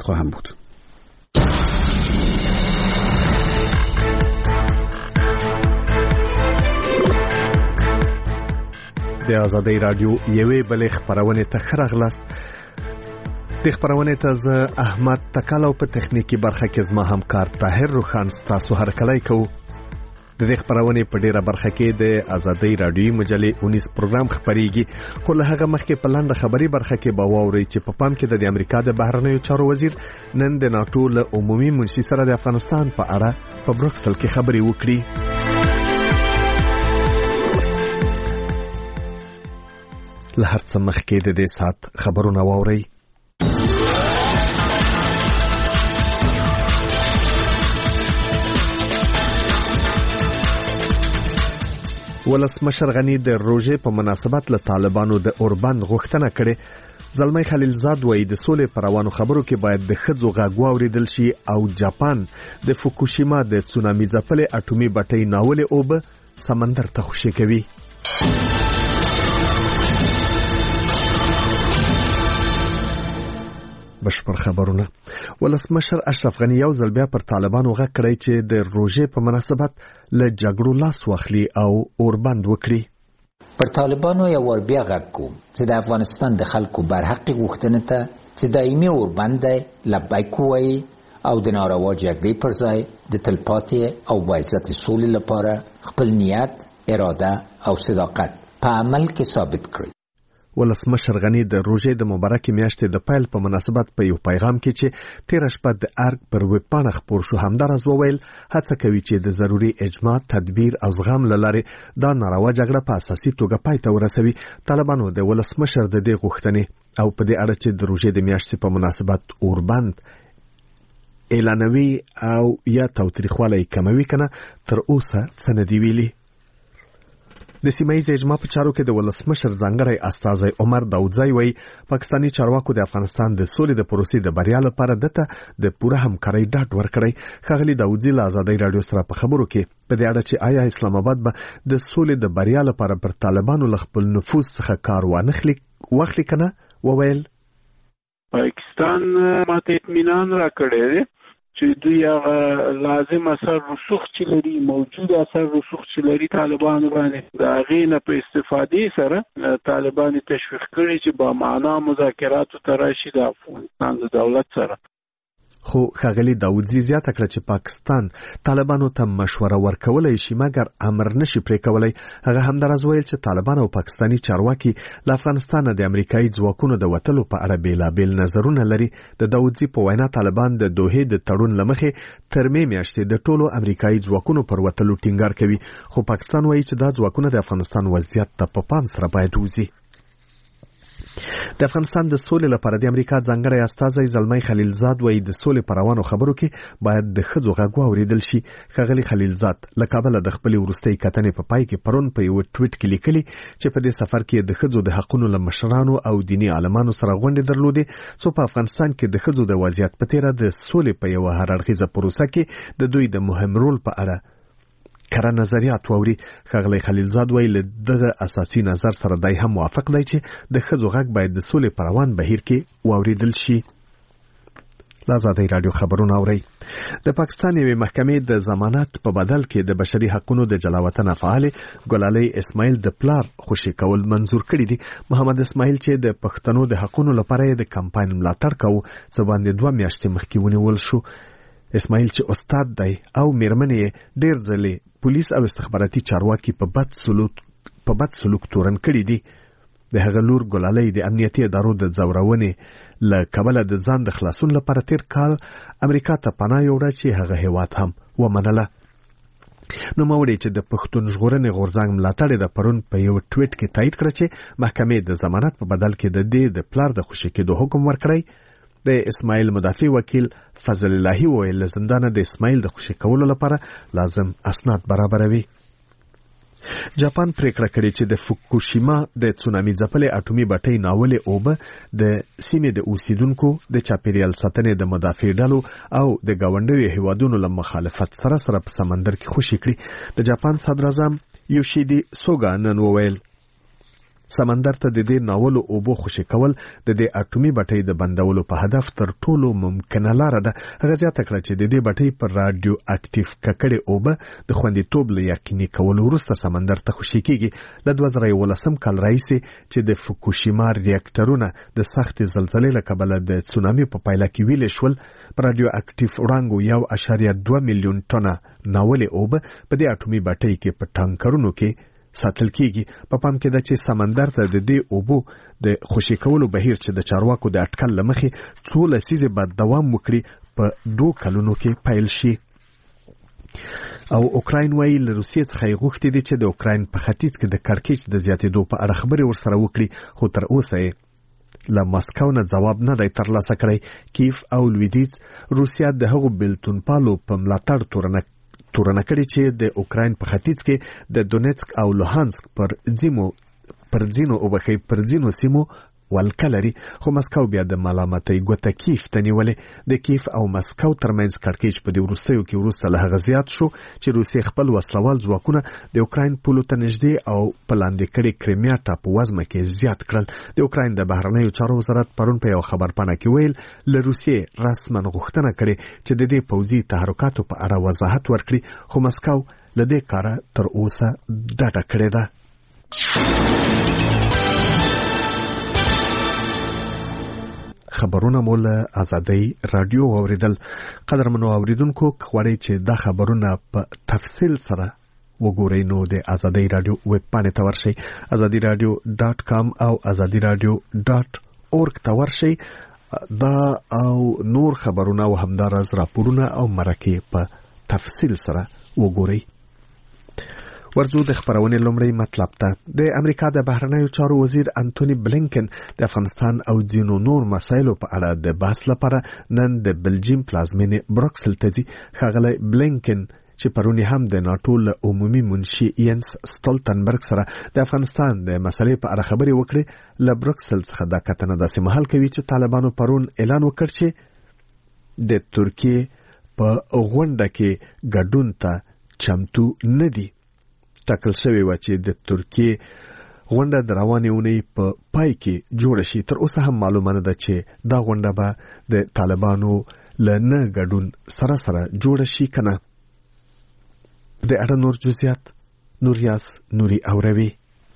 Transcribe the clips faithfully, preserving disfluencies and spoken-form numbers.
خواهم بود. د آزادۍ رادیو یوې بلې خبرونه ته خراغلاست. د خبرونه ته ز احمد تکالو په تخنیکی برخه کې زما همکار طاهر روخان تاسو هر کله کو. د دې خبرونه په ډیره برخه کې د آزادۍ رادیو مجلې اونیس پروګرام خبريږي، خو له هغه مخکې په لاندې خبري برخه کې به واوري چې په پام کې د امریکا د بهرنیو چارو وزیر نن د ناتو له عمومي منشي سره د افغانستان په اړه په بروکسل کې خبري وکړي. له هر څه مخکې د دې سات خبرونه واوري. ولسمشر غنی د روژې په مناسبت له طالبانو د اوربند غوښتنه کړې. زلمی خلیلزاد وایي د سولې پر روانو خبرو کې باید د ښځو غږ واورېدل شي او جاپان د فوکوشیما د تسونامي ځپلې اټومي بټۍ ناولې اوبه سمندر ته خوشې کوي. بشپړ خبرونه. ولسمشر اشرف غنی یو ځل بیا پر طالبانو غږ کړی چې د روژې په مناسبت له جګړو لاس واخلي او اوربند وکړي. پر طالبانو یو ور بیا غږ کوم چې د افغانستان د خلکو برحق غوښتنه ته چې دایمي اوربند لبیک وایي او د ناروا جګړې پر ځای د تلپاتې او باعزت سولې لپاره خپل نیت، اراده او صداقت په عمل کې ثابت کړي. ولسمشر غنی د روژې د مبارکې میاشتې د پیل په مناسبت په یو پیغام کې چې تیر شپه د ارګ پر ویب پاڼه خپور شو همدارز وویل هڅه کوي چې د ضروري اجماع، تدبیر او زغم له لارې دا ناروا جګړه په اساسي توګه پای ته ورسوي. طالبانو د ولسمشر د دې غوښتنې او په دې اړه چې د روژې د میاشتې په مناسبت اوربند اعلانوي او یا تاوتریخوالی کموي کنه تر اوسه څه نه دی ویلي. د سیمایي اجماع په چارو کې د ولسمشر ځانګړی استازی عمر داودزی وایي پاکستاني چارواکو د افغانستان د سولې د پروسې د بریا لپاره دته د پوره همکارۍ ډاډ ورکړی. ښاغلي داودزی له آزادۍ رادیو سره په خبرو کې په دې اړه چې آیا اسلام آباد به د سولې د بریا لپاره پر طالبانو له خپل نفوذ څخه کار وانخلي واخلي کنه وویل پاکستان ماته اطمینان راکړی دی چې دوی هغه لازم اثر رسوخ چې لري موجود اثر رسوخ چې لري طالبان باندې د هغې نه په استفادې سره طالبان تشویق کړي چې با معنا مذاکراتو ته راشي د افغانستان د دولت سره. خو ښاغلي داودزی زیاته کړه چې پاکستان طالبانو ته مشوره ورکولای شي مګر امر نشي پرې کولای. هغه همدارز ویل چې طالبان او پاکستاني چارواکي له افغانستان د امریکایي ځواکونو د وتلو په اړه بیلابیل نظرونه لري. د داودزی په وینا طالبان د دوحې د تړون لمخې تر مې میاشتې د ټولو امریکایي ځواکونو پر وتلو ټینګار کوي، خو پاکستان وایي چې دا ځواکونه د افغانستان وضعیت ته په پام سره باید وځي. د افغانستان د سولې لپاره د امریکا ځانګړی استازی زلمی خلیلزاد وایي د سولې پر روانو خبرو کې باید د ښځو غږ واورېدل شي. ښاغلي خلیلزاد له کابله د خپلې وروستۍ کتنې په پای کې پرون په یو ټویټ کې لیکلي چې په دې سفر کې د ښځو د حقونو له مشرانو او دیني عالمانو سره غونډې درلودې څو په افغانستان کې د ښځو د وضعیت په تیره د سولې په یوه هراړخیزه پروسه کې د دوی د مهم رول په اړه کره نظریات واوري. ښاغلی خلیلزاد وایي له دغه اساسي نظر سره دی هم موافق دی چې د ښځو غږ باید د سولې په روان بهیر کې واورېدل شي. له آزادۍ رادیو خبرونه اورئ. د پاکستان یوې محکمې د ضمانت په بدل کې د بشري حقوقو د جلاوطن فعال ګلالۍ اسماعیل د پلار خوشي کول منزور کړي دي. محمد اسماعیل چې د پښتنو د حقوقو لپاره د کمپاین ملاتړ کاوه څه باندې دوه میاشتې مخکې ونیول شو. اسماعیل چې استاد دی او میرمنې ډېر ځلې پولیس او استخباراتي چارواکي په بد سلوک په بد سلوک تورن کړي دي. د هغه لور ګلالۍ د امنیتي ادارو د ځورونې له کبله د ځان د خلاصون لپاره تیر کال امریکا ته پناه یوړه چې هغه هیواد هم ومنله. نو موړي چې د پښتون ژغورنې غورځنګ ملاتړ د پرون په یو ټویټ کې تایید کړ چې محکمې د ضمانت په بدل کې د دې د پلار د خوشي کېدو حکم ورکړی. د اسماعیل مدافع وکیل فضل اللهی وویل زندان د اسماعیل د خوشي کولو لپاره لازم اسناد برابروي. جاپان پریکړه کړې چې د فوکوشیما د تسونامي ځپلې اټومي بټۍ ناولې اوبه د سیمې د اوسیدونکو د چاپیریال ساتنې د مدافع ډلو او د ګاونډیو هیوادونو له مخالفت سره سره په سمندر کې خوشي کړي. د جاپان صدر اعظم یوشیدي سوګا نن وویل سمندر ته د دې ناولو اوبو خوشي کول د دې اټومي بټۍ د بندولو په هدف تر ټولو ممکنه لار ده. هغه زیاته کړه چې د دې بټۍ پر رادیو اکټیو ککړې اوبه د خوندیتوب له یقیني کولو وروسته سمندر ته خوشي کیږي. له دوه زره یولسم کال راهیسې چې د فوکوشیما ریاکټرونه د سخت زلزلې له کبله د تسونامي په پایله کې ویلې شول، پر رادیو اکټیو وړانګو یو اشاریه دوه میلیون ټنه ناولې اوبه په دې اټومي بټۍ کې په ټانکرونو کې ساتل کیږي. په پام کې ده چې سمندر ته د دې اوبو د خوشي کولو بهیر چې د چارواکو د اټکل لمخې څو لسیزې بعد دوام وکړي په دوه کلونو کې پیل شي. او اوکراین وایي له روسیې څخه یې غوښتي دي چې د اوکراین په ختیځ کې د کړکېچ د زیاتېدو په اړه خبرې ورسره وکړي، خو تر اوسه یې له ماسکو نه ځواب نه دی ترلاسه کړی. کیف او لویدیځ روسیا د هغو بېلتونپالو په ملاتړ تورنه تورنه کړي چې د اوکراین په ختیځ کې د دونیتسک او لوهانسک پر ځینو پر ځینو او بخي پر ځینو سیمو ولکه لري، خو مسکو بیا د ملامتۍ ګوته کیف ته نیولې. د کیف او مسکو ترمنځ کړکېچ په دې وروستیو کې وروسته له هغه زیات شو چې روسیې خپل وسلوال ځواکونه د اوکراین پولو ته نږدې او په لاندې کړي کریمیا ټاپووزمه کې زیات کړل. د اوکراین د بهرنیو چارو وزارت پرون په یو خبرپاڼه کې ویل له روسیې رسما غوښتنه کړې چې د دې پوځي تحرکاتو په اړه وضاحت ورکړي، خو مسکو له دې کاره تر اوسه ډډه کړې ده. خبرونه مول آزادۍ رادیو اوریدل. قدرمنو اوریدونکو، غواړئ چې دا خبرونه په تفصیل سره وګورئ نو د آزادۍ رادیو ویب پاڼې ته ورشئ، آزادي رادیو ډاټ کام او آزادي رادیو ډاټ اورګ ته ورشئ. دا او نور خبرونه او همداراز راپورونه او مرکې په تفصیل سره وګورئ. ورځو د خبرونې لومړی مطلب ته. د امریکا د بهرنیو چارو وزیر انټونی بلینکن د افغانستان او ځینو نور مسایلو په اړه د بحث لپاره نن د بلجیم پلازمینې بروکسل ته ځي. ښاغلی بلینکن چې پرونی هم د ناټو له عمومي منشي ینس سټولټنبرګ سره د افغانستان د مسلې په اړه خبرې وکړې، له بروکسل څخه دا کتنه داسې مهال کوي چې طالبانو پرون اعلان وکړ چې د ترکیې په غونډه کې ګډون ته چمتو نه دي. ټاکل شوی و چې د ترکیې غونډه د روانې اونۍ په پای کې جوړه شي. تر اوسه هم معلومه نه ده چې دا غونډه به د طالبانو له نه ګډون سره سره جوړه شي که نه. د اړه نور جزئیات نوریاس نوري اوروي.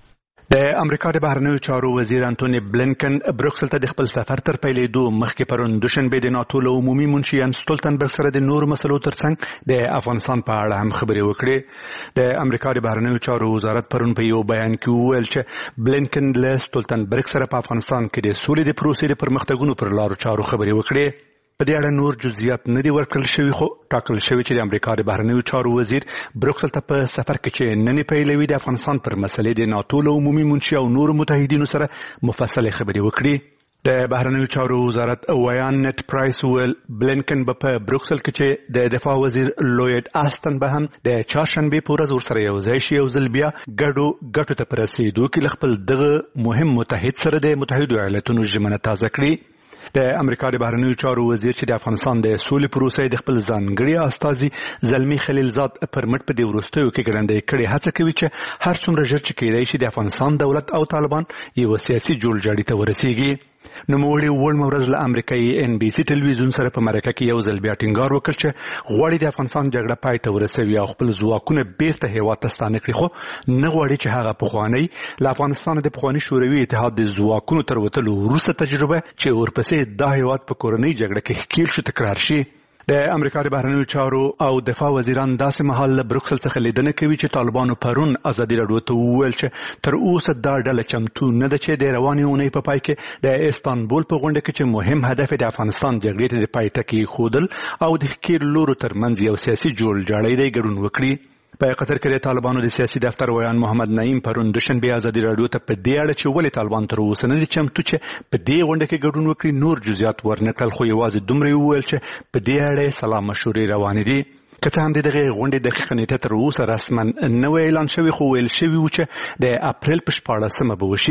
د امریکا د بهرنیو چارو وزیر انټونی بلینکن بروکسل ته د خپل سفر تر پیلېدو مخکې پرون دوشنبه د ناټو له عمومي منشي ینس سټولټنبرګ سره د نورو مسلو ترڅنګ د افغانستان په اړه هم خبرې وکړې. د امریکا د بهرنیو چارو وزارت پرون په یو بیان کې وویل چې بلینکن له سټولټنبرګ سره په افغانستان کې د سولې د پروسې د پرمختګونو پر لارو چارو خبرې وکړې. په دې اړه نور جزئیات نه دي ورکړل شوي، خو ټاکل شوی چې د امریکا د بهرنیو چارو وزیر بروکسل ته په سفر کې چې نن پیلوي د افغانستان پر مسلې د ناټو له عمومي منشي او نورو متحدینو سره مفصلې خبرې وکړي. د بهرنیو چارو وزارت ویان نت پرایس ویل بلینکن به په بروکسل کې چې د دفاع وزیر لوید آستن به هم د چهارشنبې په ورځ ورسره یو ځای شي او ځل بیا ګډو ګټو ته په رسېدو کې له خپل دغه مهم متحد سره د متحدو ایالتونو ژمنه تازه کړي. د امریکا د بهرنیو چارو وزیر چې د افغانستان د سولې پروسې د خپل ځانګړي استازي زلمی خلیلزاد پر مټ په دې وروستیو کې ګړندۍ کړې هڅه کوي چې هر څومره ژر چې کېدای شي د افغانستان دولت او طالبان یو سیاسي جوړجاړي ته ورسیږي. نوموړي وړمه ورځ له امریکایي ان بي سي ټلویزیون سره په مرکه کې یو ځل بیا ټینګار وکړ چې غواړي د افغانستان جګړه پای ته ورسوي او خپل ځواکونه بیرته هېواد ته ستانه کړي، خو نه غواړي چې هغه پخوانی له افغانستان د پخواني شوروي اتحاد د ځواکونو تر وتلو وروسته تجربه چې ورپسې دا هېواد په کورنۍ جګړه کې ښکېل شو تکرار شي. د امریکا د بهرنیو چارو او دفاع وزیران داسې مهال له بروکسل څخه لیدنه کوي چې طالبانو پرون ازادي راډیو ته وویل چې تر اوسه دا ډله چمتو نه ده چې د روانې اونۍ په پای کې د استانبول په غونډه کې چې مهم هدف د افغانستان جګړې ته د پای ټکی ایښودل او د ښکېل لورو ترمنځ یو سیاسي جوړجاړی دی ګډون وکړي. په قطر کې د طالبانو د سیاسي دفتر ویان محمد نعیم پرون دوشنبه ازادي راډیو ته په دې اړه چې ولې طالبان تر اوسه نه دي چمتو چې په دې غونډه کې ګډون وکړي نور جزئیات ورنکړل، خو یوازې دومره وویل چې په دې اړه سلا مشورې روانې دي. که څه هم د دغې غونډې دقیقه نیټه تر اوسه رسما نه وه اعلان شوې، خو ویل شوي و چې د اپریل په شپاړلسمه به وشي.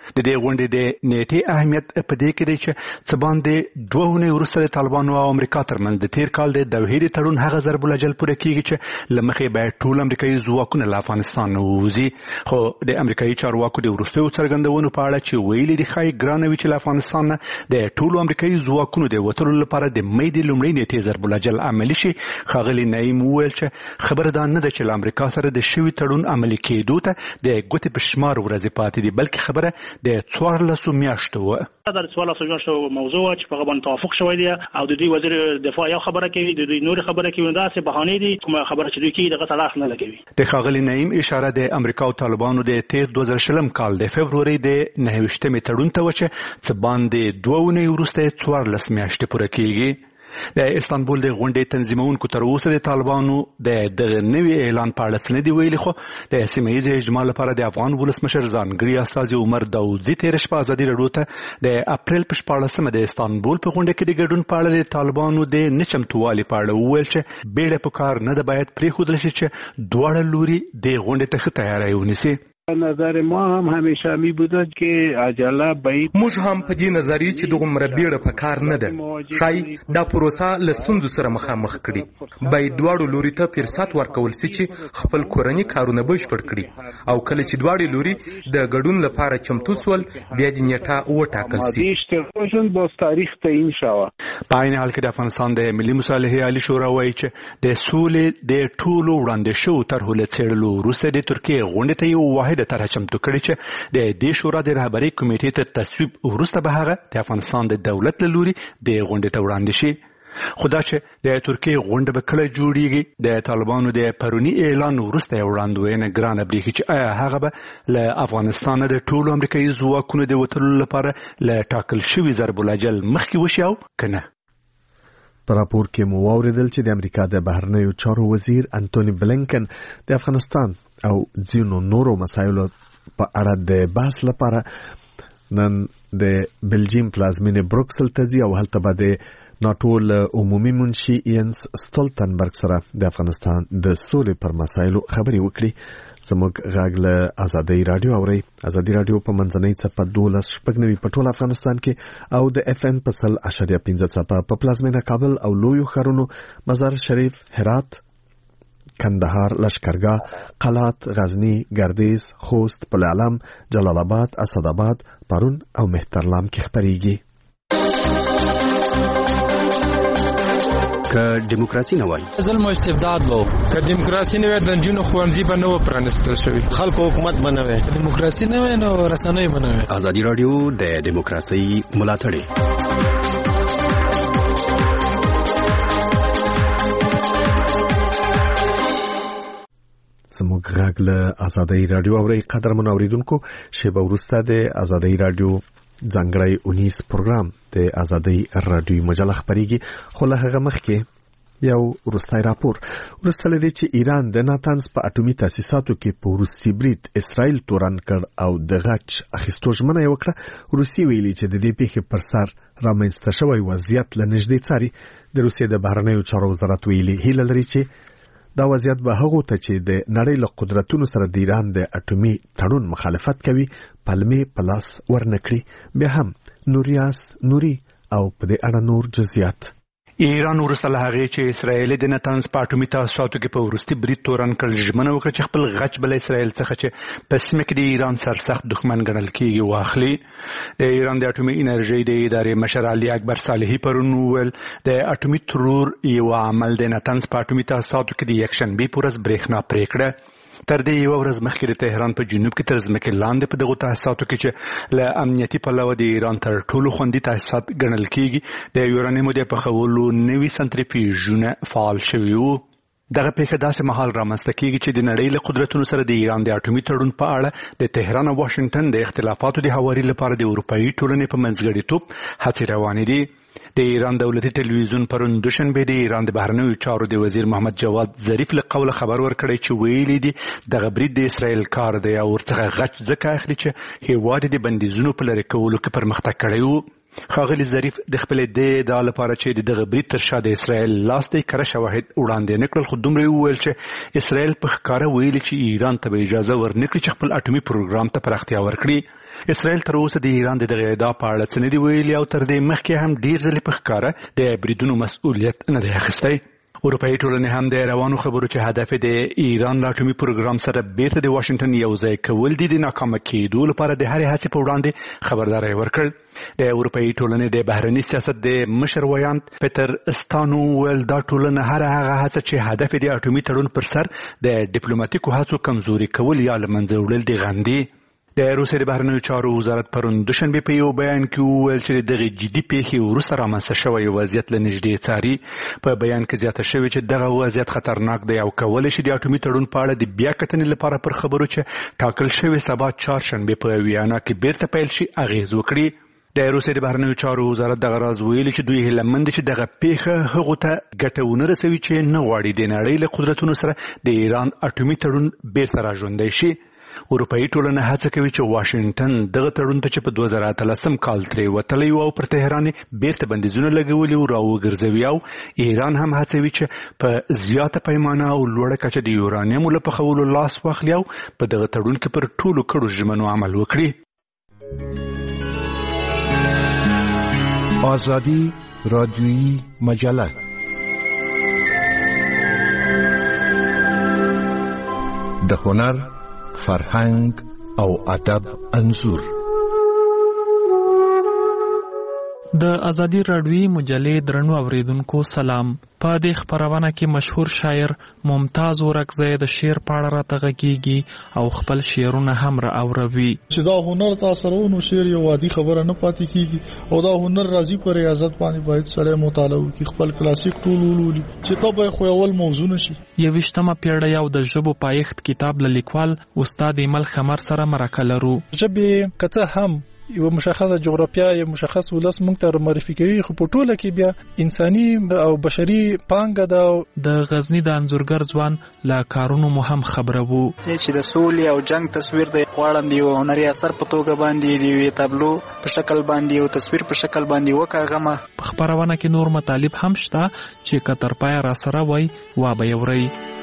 د دې غونډې د نیټې اهمیت په دې کې دی چې څه باندې دوه اونۍ وروسته د طالبانو او امریکا ترمنځ د تیر کال د دوحې تړون هغه ضرب الاجل پوره کیږي چې له مخې باید ټول امریکایي ځواکونه له افغانستان ووځي. خو د امریکایي چارواکو د وروستیو څرګندونو په اړه چې ویلي دي ښایي ګرانه وي چې له افغانستان نه د ټولو امریکایي ځواکونو د وتلو لپاره د مۍ د لومړۍ نیټې ضرب الاجل عملي شي. ښاغلي نعیم وویل چې خبره دا نه ده چې له امریکا سره د شوي تړون عملي کېدو ته د ګوتې په شمار ورځې پاتې دي، بلکې خبره د څوارلسو میاشتو وه. دا د څوارلسو میاشتو موضوع وه چې په هغه باندې توافق شوی دی او د دوی وزیر دفاع یو خبره کوي، د دوی نورې خبره کوي. داسې بهانې دي کومه خبره چې دوی کوي دغه ته لاس نه لګوي. د ښاغلي نعیم اشاره د امریکا او طالبانو د تیر دوه زره شلم کال د فبرورۍ د نهه ویشتمې تړون ته وه چې څه باندې دوه اونۍ وروسته یې څوارلس میاشتې پوره کېږي. د استانبول د غونډې تنظیمونکو تر اوسه د طالبانو د دغه نوي اعلان په اړه څه نه دي ویلي، خو د سیمه ییز اجماع لپاره د افغان ولسمشر ځانګړي استازي عمر داودزي تېره شپه ازادي راډیو ته د اپریل په شپاړلسمه د استانبول په غونډه کې د ګډون په اړه د طالبانو د نه چمتووالي په اړه وویل چې بیړه په کار نه ده، باید پرېښودل شي چې دواړه لوري د غونډې ته ښه تیاری ونیسي. نظر ما هم همیشه می بوده که عجله باید موږ هم په دې نظریه چې دغومره بیړه په کار نه ده، ښایي دا پروسه له ستونزو سره مخامخ کړي. باید دواړو لوري ته فرصت ورکول سي چې خپل کورني کارونه بشپړ کړي او کله چې دواړې لوري د ګډون لپاره چمتو سول بیا د نیټه وټاکل سي. په عین حال کې د افغانستان د ملي مصالحې عالي شورا وایي چې د سولې د ټولو وړاندې شوو طرحو له څېړلو وروسته د ترکیې غونډې ته یو واحد د طرح چمتو کړي چې د دې شورا د رهبرۍ کمیټې تر تصویب وروسته به هغه د افغانستان د دولت له لوري د غونډې ته وړاندې شي. خو دا چې د ترکیې غونډه به کله جوړیږي د طالبانو د پروني اعلان وروسته یې وړاندوینه ګرانه برېښي چې آیا هغه به له افغانستانه د ټولو امریکایي ځواکونو د وتلو لپاره له ټاکل شوي ضرب الاجل مخکې وشي او که نه. په راپور کې مو واورېدل چې د امریکا د بهرنیو چارو وزیر انټوني بلنکن د افغانستان او ځینو نورو مسایلو په اړه د بحث لپاره نن د بلجیم پلازمینې بروکسل ته ځي او هلته به د ناټو له عمومي منشي ینس ستولتنبرګ سره د افغانستان د سولې پر مسایلو خبرې وکړي. زموږ غږ له ازادۍ راډیو اورئ. ازادي راډیو په منځنۍ څپه دولس شپږ نوي په ټول افغانستان کې او د اف ام په سل اشاریه پنځه څپه په پلازمینه کابل او لویو ښارونو مزار شریف، هرات، کندهار، لشکرګاه، قلات، غزنی، ګردیز، خوست، پل علم، جلال آباد، اسداباد، پرون او مهترلام کې خبرېږي. که دیموکراسي نه وای ظلم او استبداد وو، که دیموکراسي نه وای د جنونو خوانځي به نه و پرانستل شوی، خلکو حکومت به نه وای، دیموکراسي نه وای نو رسنۍ به نه وای. ازادي راډیو د دیموکراسي ملاتړ زموږ غږ له ازادۍ راډیو اورئ. قدرمن اوریدونکو، شیبه وروسته د ازادۍ راډیو ځانګړی اونیس پروګرام د ازادۍ راډیو مجله خپرېږي، خو له هغه مخکې یو وروستی راپور. وروسته له دې چې ایران د ناتنز په اټومي تاسیساتو کې په وروستي برید اسرائیل تورن کړ او د غچ اخیستو ژمنه یې وکړه، روسیې ویلي چې د دې پیښې پر سر رامنځته شوی وضعیت له نږدې څاري. د روسیې د بهرنیو چارو وزارت ویلي هیله لري چې دا وضعیت به هغو ته چې د نړۍ له قدرتونو سره د ایران د اټومي تړون مخالفت کوي پلمې په لاس ورنکړي. بیا هم نوریاس نوري او په دې اړه نور جزئیات. ایران وروسته له هغې چې اسرائیل د نتنز په اټومي تاسیساتو کې په وروستي برید تورن کړ ژمنه وکړه چې خپل غچ به له اسرائیل څخه چې په سیمه کې د ایران سرسخت دښمن ګڼل کېږي واخلي. د ایران د اټومي انرژۍ د ادارې مشر علي اکبر صالحي پرون وویل د اټومي ترور یو عمل د نتنز په اټومي تاسیساتو کې د یکشنبې په ورځ برېښنا پرې کړه. تر دې یو ورځ مخکې د تهران په جنوب کې تر ځمکې لاندې په دغو تاسیساتو کې چې له امنیتي پلوه د ایران تر ټولو خوندي تاسیسات ګڼل کېږي د یورانیمو د پخولو نوي سنتریفیوژونه فعال شوي وو. دغه پیښه داسې مهال رامنځته کېږي چې د نړۍ له قدرتونو سره د ایران د اټومي تړون په اړه د تهران او واشنګټن د اختلافاتو د هواري لپاره د اروپایي ټولنې په منځګړیتوب هڅې روانې دي. د ایران دولتي ټلویزیون پرون دوشنبه د ایران د بهرنیو چارو د وزیر محمد جواد ظریف له قوله خبر ورکړی چې ویلي دي دغه برید د اسرائیل کار دی او ورڅخه غچ ځکه اخلي چې هیواد د بندیزونو په لرې کولو کې پرمختګ کړی وو. ښاغلي ظریف د خپلې دې ادعا لپاره چې د دغه برید تر شا د اسرائیل لاس دی کره شواهد وړاندې نه کړل، خو دومره یې وویل چې اسرائیل په ښکاره ویلي چې ایران ته به اجازه ورنکړي چې خپل اټومي پروګرام ته پراختیا ورکړي. اسرائیل تر اوسه د ایران د دغه ادعا په اړه څه نه دي ویلي او تر دې مخکې هم ډېر ځلې په ښکاره د بریدونو مسؤلیت نه دی اخیستی. اروپایي ټولنې هم د روانو خبرو چې هدف د ایران له اټومي پروګرام سره بیرته د واشنګټن یو ځای کول دي د ناکامه کېدو لپاره د هرې هڅې په وړاندې خبرداری ورکړ. د اروپایي ټولنې د بهرني سیاست د مشر ویاند پیټر استانو ویل دا ټولنه هر هغه هڅه چې هدف د اټومي تړون پر سر د ډیپلوماټیکو هڅو کمزوري کول یا له منځه وړل دي غندي. د روسیې د بهرنیو چارو وزارت پرون دوشنبه په یو بیان کې وویل چې دغه جدي پیښې وروسته رامنځته شوی وضعیت له نږدې څاري. په بیان کې زیاته شوې چې دغه وضعیت خطرناک دی او کولی شي د اټومي تړون په اړه د بیا کتنې لپاره پر خبرو چې ټاکل شوې سبا چهارشنبه په ویانا کې بیرته پیل شي اغیز وکړي. د روسیې د بهرنیو چارو وزارت دغه راز ویلي چې دوی هیله مند چې دغه پیښه هغو ته ګټه ونه رسوي چې نه غواړي د نړۍ له قدرتونو سره د ایران اټومي تړون بیرته راژوندی شي. اروپایي ټولنه هڅه کوي چې واشنګټن دغه تړون ته چې په دوه زره اتلسم کال ترې وتلی و او پر تهران بیرته بندیزونه لګولي و راوګرځوي او ایران هم هڅوي چې په زیاته پیمانه او لوړه کچه د یورانیمو له پخولو لاس واخلي او په دغه تړون کې پر ټولو کړو ژمنو عمل وکړي. آزادی رادیویی مجله د هنر، فرهنګ او ادب انځور. د ازادي راډیویی مجلې درنو اوریدونکو سلام. په دې خبرونه کې مشهور شاعر ممتاز ورکزی د شعر په اړه راته غږیږي او خپل شعرونه هم را اوروي. چې دا هنر تاسو ورونو شعر یو عادي خبره نه پاتې کیږي او دا هنر راځي پر ریاضت باندې باید سره مطالعه وکړي، خپل کلاسیک ټول ولولي چې تبه خو اول موضوع نشي. یوشتمه پیړۍ او د ژبو پایښت کتاب له لیکوال استاد ایمل خمر سره مرکه لرو. ژبې کته هم یو مشخصه جغرافیا یو مشخص ولس موږ ته معرفي کوي، خو په ټوله کې بیا انساني او بشري پانګه ده. د غزنی د انځورګر ځوان لا کارونو مهم خبره وو چې د سولې او جنگ تصویر د غواړم دی هنري اثر په توګه باندې دی وی تابلو په شکل باندې او تصویر په شکل باندې وکاغمه. په خبرونه کې نور مطالب هم شته چې کتر پای را سره وای وا به یوري.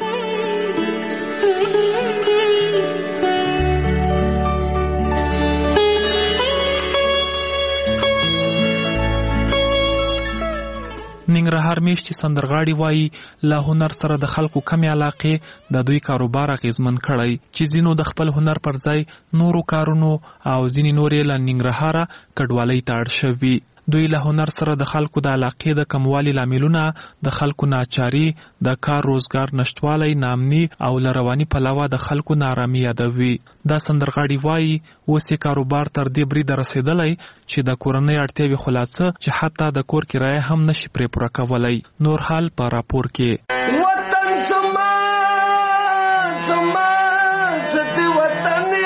ننګرهار میشتي سندرغاړي وایي له هنر سره د خلکو کمی علاقې د دوی کاروبار اغیزمن کړی چې ځینو د خپل هنر پر ځای نورو کارونو او ځینې نورې له ننګرهاره کډوالۍ ته اړ شوي. دوی له هنر سره د خلکو د علاقې د کموالي لاملونه د خلکو ناچاري، د کار روزګار نشټوالی، ناامني او له رواني پلوه د خلکو نارامي یادوي. دا سندرغاړي وایي اوس یې کاروبار تر دې بریده رسېدلی چې د کورنۍ اړتیاوې خلاصه چې حتی د کور کرایه هم نشي پرې پوره کولی. نور حال په راپور کې. وطن زما زما زدي وطن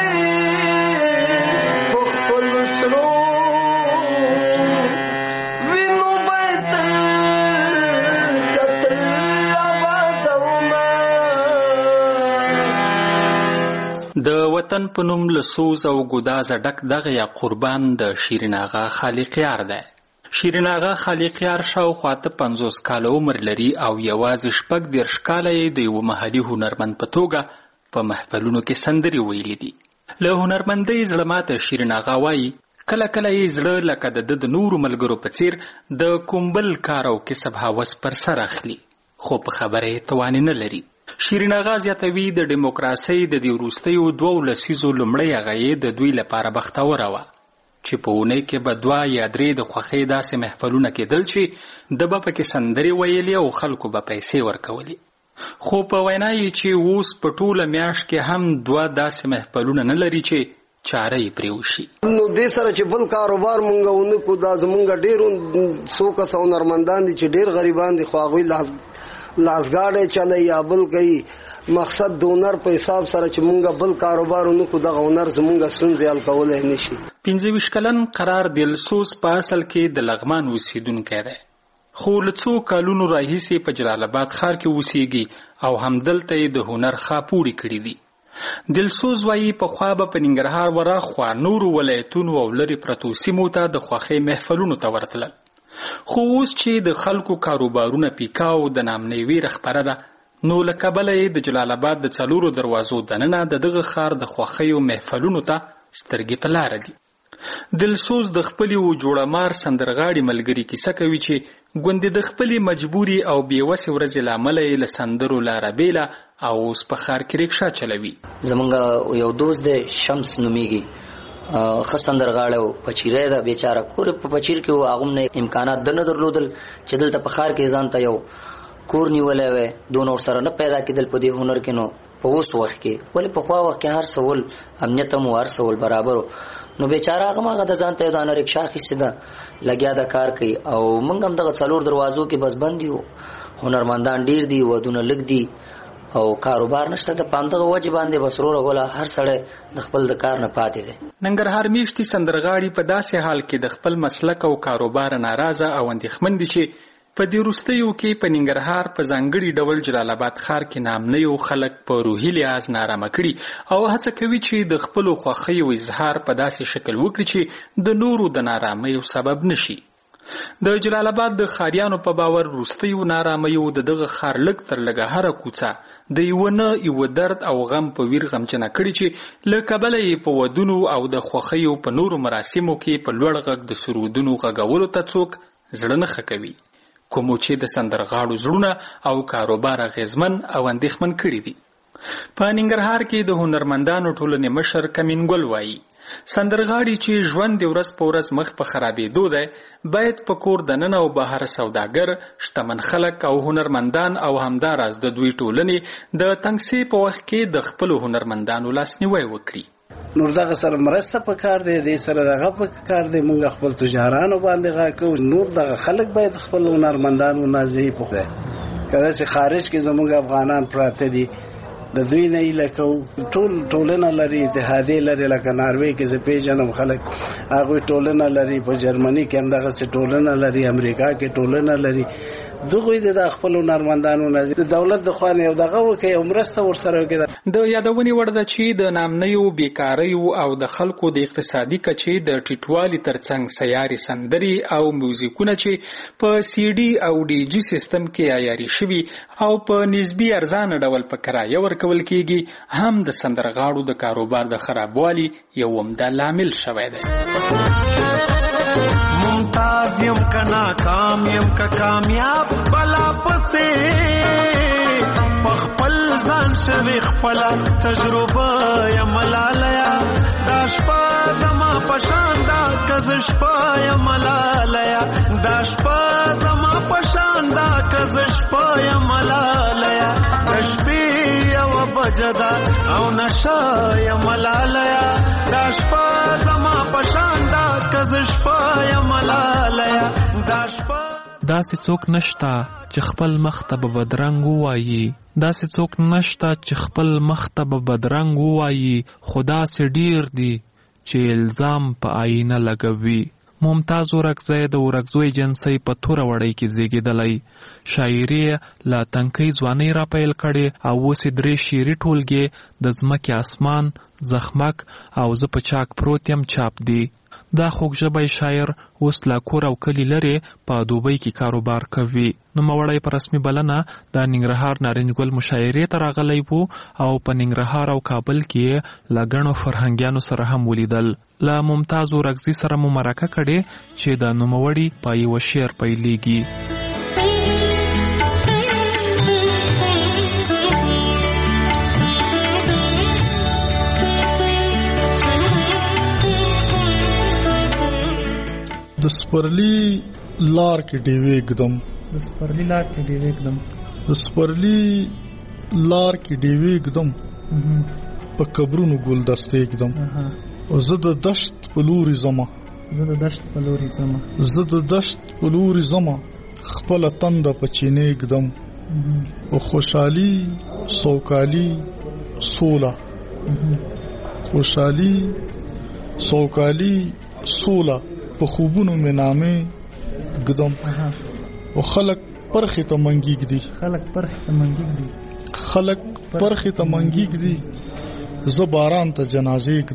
د وطن په نوم له سوز او ګدازه ډک دغه یا قربان د شیرین آغا خالقیار ده. شیرین آغا خالقیار شاوخوا ته پنځوس کاله عمر لري او یوازې شپږ دېرش کاله یې د یوه محلي هنرمند په توګه په محفلونو کې سندرې ویلي دي. له هنرمندۍ زړه ماته شیرین آغا وایي کله کله یې زړه لکه د ده د نورو ملګرو په څیر د کوم بل کار او کسب هوس پر سر اخلي، خو په خبره یې توانې نه لري. شیرین آغا زیاتوي د دیموکراسۍ د دې وروستیو دوو لسیزو لومړۍ هغه د دوی لپاره بختوره وه چې په اونۍ کې به دوه یا درې د خوښۍ داسې محفلونه کېدل چې د به پکې سندرې ویلې او خلکو به پیسې ورکولې. خو په وینا یې چې اوس په ټوله میاشت کې هم دوه داسې محفلونه نه لري چې چاره یې پرې وشي. نو دې سره چې بل کاروبار مونږ ونکو دا زمونږ ډېر څو کسه هنرمندان دي چې ډېر غریبان دي خو هغوی لاسګاډی چلی یا بل کوي. مقصد د هنر په حساب سره چې مونږ بل کاروبار ونکو دغه هنر زمونږ ستونزې حل کولی نه شي. پنځه ویشت کلن قرار دلسوز په اصل کې د لغمان اوسیدونکی دی، خو له څو کالونو راهیسې په جلال آباد ښار کې اوسیږي او همدلته یې د هنر ښاپوړې کړي دي. دلسوز وایي پخوا به په ننګرهار ورهاخوا نورو ولایتونو او لرې پرتو سیمو ته د خوښۍ محفلونو ته ورتلل، خو اوس چې د خلکو کاروبارونه پیکا او د نامنیوي رخپره ده، نو له کبله یې د جلال آباد د څلورو دروازو دننه د دغه ښار د خوښیو محفلونو ته سترګې په لاره دي. دلسوز د خپلې و جوړمار سندرغاړي ملګري کیسه کوي چې ګوندې د خپلې مجبوري او بېوسې ورځې له امله یې له سندرو لاره بیله او اوس په ښار کې رکشا چلوي. زمونږ یو دوست دی شمس نومیږي، ښه سندرغاړی و، پچیری ده بیچاره، کور په پچیر کې و، هغوم نه امکانات ده نه درلودل چې دلته په ښار کې ځان ته یو کور نیولی وی، دونه ورسره نه پیدا کېدل په دې هنر کې. نو په اوس وخت کې ولې پخوا وخت کې هر څه ول امنیت هم و، هر څه ول برابر و، نو بیچاره هغه هغه د ځان ته یو دانه رکشا اخیستې ده، لګیا د کار کوي. او موږ هم دغه څلور دروازو کې بس بند یو، هنرمندان ډیر دي، ودونه لږ دي او کاروبار نشته. د په همدغه وجې باندې بس روره غوله هر سړی د خپل د کار نه پاتې دی. ننګرهار میشتي سندرغاړي په داسې حال کې د خپل مسلک او کاروبار ناراضه او اندېښمن دي چې په دې وروستیو کې په ننګرهار په ځانګړي ډول جلال آباد ښار کې نامنیو خلک په روحي لحاظ نارامه کړي او هڅه کوي چې د خپلو خوښیو اظهار په داسې شکل وکړي چې د نورو د نارامیو سبب نشي. د جلال آباد د ښاریانو په باور وروستیو نارامیو د دغه ښار لږ تر لږه هره کوڅه د یوه نه یوه درد او غم په ویر غمجنه کړي چې له کبله یې په ودونو او د خوښیو په نورو مراسمو کې په لوړ غږ د سرودونو غږولو ته څوک زړه نه ښه کوي، کومو چې د سندرغاړو زړونه او کاروبار اغیزمن او اندېښمن کړي دي. په ننګرهار کې د هنرمندانو ټولنې مشر کمینګل وایي سندرغاړي چې ژوند د ورځ په ورځ مخ په خرابېدو دی باید په کور دننه او بهر سوداګر، شتمن خلک او هنرمندان او همداراز د دوی ټولنې د تنګسي په وخت کې د خپلو هنرمندانو لاسنیوی وکړي. نور دغه سره مرسته پکار دی، دې سره دغه پکار دی، موږ خپل تجارانو باندې غاکو، نور دغه خلک باید خپل هنرمندانو نازي پوهه کله چې خارج کې زموږ افغانان پراته دي د دوی نه لکه ټول ټولنه لري، اتحادیه لري، لکه ناروې کې زه پیژنم خلک هغه ټولنه لري، په جرمني کې هم دغه څه ټولنه لري، امریکا کې ټولنه لري. دغه د خپل هنرمندانو نه د دولت د خوانه یو دغه وکي او مرسته ورسره وکړي. د یادونې وړ ده چې د نامنیو بیکاری او د خلکو د اقتصادي کچې د ټیټوالي ترڅنګ سیاري سندري او میوزیکونه چې په سی ډي او ډي جی سیستم کې عیاري شوي او په نسبي ارزانه ډول په کرایه ورکول کیږي هم د سندرغاړو د کاروبار د خرابوالي یو عمده لامل شوی دی. ممتاز یم کا ناکام یم کا کامیاب بلا پسې پخپل ځان شوی خپل تجربه یم لالیا داشپا زما پشان دا کزشپا یم لالیا داشپا زما پشان دا کزشپا یم لالیا دشپی یو بجدا او نشا یم لالیا داشپا زما پشان دا کزشپا یم لالیا داشپا. داسې څوک نشتا چې خپل مخ ته به بدرنګ ووایي، داسې څوک نشتا چې خپل مخ ته به بدرنګ ووایي، خو داسې ډیر دي چې الزام په آینه لګوي. ممتاز ورکزی د ورکزوی جنسي په توره وړۍ کې زیږېدلی، شاعري لا تنکۍ ځوانۍ را پیل کړې او اوس یې درې شعري ټولګې د ځمکې اسمان، زخمک او زه په چاک پروت یم چاپ دي. دا خوږ ژبی شاعر اوس لا کور او کلی لرې په دوبۍ کې کاروبار کوي. نوموړی په رسمي بلنه د ننګرهار نارنج ګل مشاعرې ته راغلی و او په ننګرهار او کابل کې له ګڼو فرهنګیانو سره هم ولیدل. له ممتاز ورکزي سره مو مرکه کړې چې د نوموړي په یوه شعر پیلیږي. د سپرلی لار کې ډیوې اقدم د سپرلی لار کې ډیوې اقدم د سپرلی لار کې ډیوې اقدم په قبرونو ګلدسته اقدم او زه د دشت په لوري زما زه د دشت په لوري زما زه د دشت په لوري زما خپل تند په چینه اقدم او خوشحالي سوکالي سولا خوشحالي سوکالي سولا په خوبونو مې نامې ګدم او خلق پرخې ته منګیږ دي خلق پرخې ته منګیږ دي خلق پرخې ته منګیږ دي زه باران ته جنازې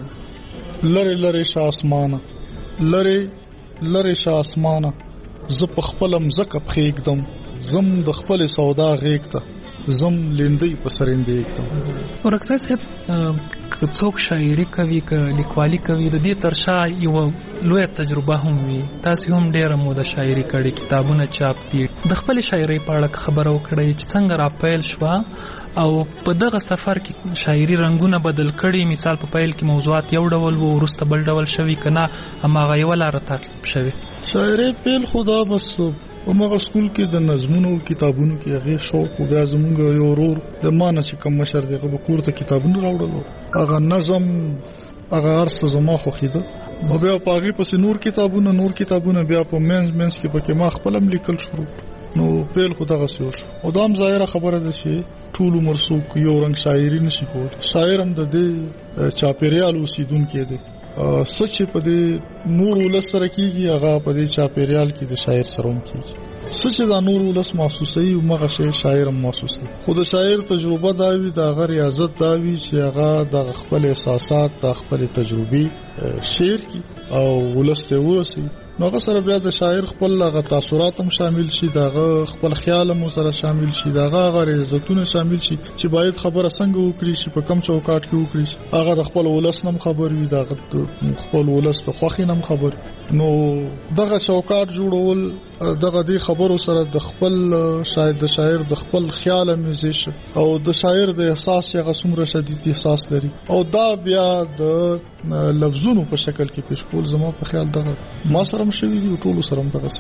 کدم لری لری ش اسمانه لری لری ش اسمانه زه په خپل مزکه پخېږدم زم د خپل سودا غېږته زم لیندې په سرندې کدم ورکسای صاحب که څوک شاعري کوي که لیکوالي کوي د دې تر شا یو لویه تجربه هم وي تاسې هم ډېره موده شاعري کړې کتابونه چاپ دي د خپلې شاعرۍ په اړه خبره وکړئ چې څنګه راپیل شوه او په دغه سفر کې شاعري رنګونه بدل کړي مثال په پیل کې موضوعات یو ډول و وروسته بل ډول شوي که نه هماغه یوه لاره تعقیب شوې شاعرۍ پیل خو دا بس هماغه سکول کې د نظمونو کتابونو کې هغې شوق و بیا زمونږ یو ورور د ما نه چې کوم مشر دی هغه به کور ته کتابونه راوړل هغه نظم هغه هر څه زما خوښېده او بیا په هغې پسې نور کتابونه نور کتابونه بیا په منځ منځ کې پکې ما خپل هم لیکل شروع نو پیل خو دغسې وشو او دا هم ظاهره خبره ده چې ټول عمر څوک یو رنګ شاعري نشي کولی شاعر هم د دې چاپېریال اوسېدونکی دی څه چې په دې نور ولس سره کېږي هغه په دې چاپېریال کې د شاعر سره هم کېږي څه چې دا نور ولس محسوسوي همغه شی شاعر هم محسوسوي خو د شاعر تجربه دا وي د هغه ریاضت دا وي چې هغه د خپل احساسات د خپل تجربې شعر کړي او ولس ته ورسوي نو هغه سره بیا د شاعر خپل هغه تاثرات هم شامل شي دغه خپل خیال هم سره شامل شي دغه هغه ریاضتونه شامل شي چې باید خبره څنګه وکړي شي په کم چوکاټ کې وکړي شي هغه د خپل ولس نم خبر وي دغه خپل ولس د خوښۍ نم خبر نو دغه چوکاټ جوړول دغه دې خبرو سره د خپل شاید د شاعر د خپل خیال میزش او د شاعر د احساس چې هغه څومره شدید احساس لري او دا بیا د لفظونو په شکل کې پیش کول زما په خیال دغه ما سره هم شوي دي ټولو سره هم دغه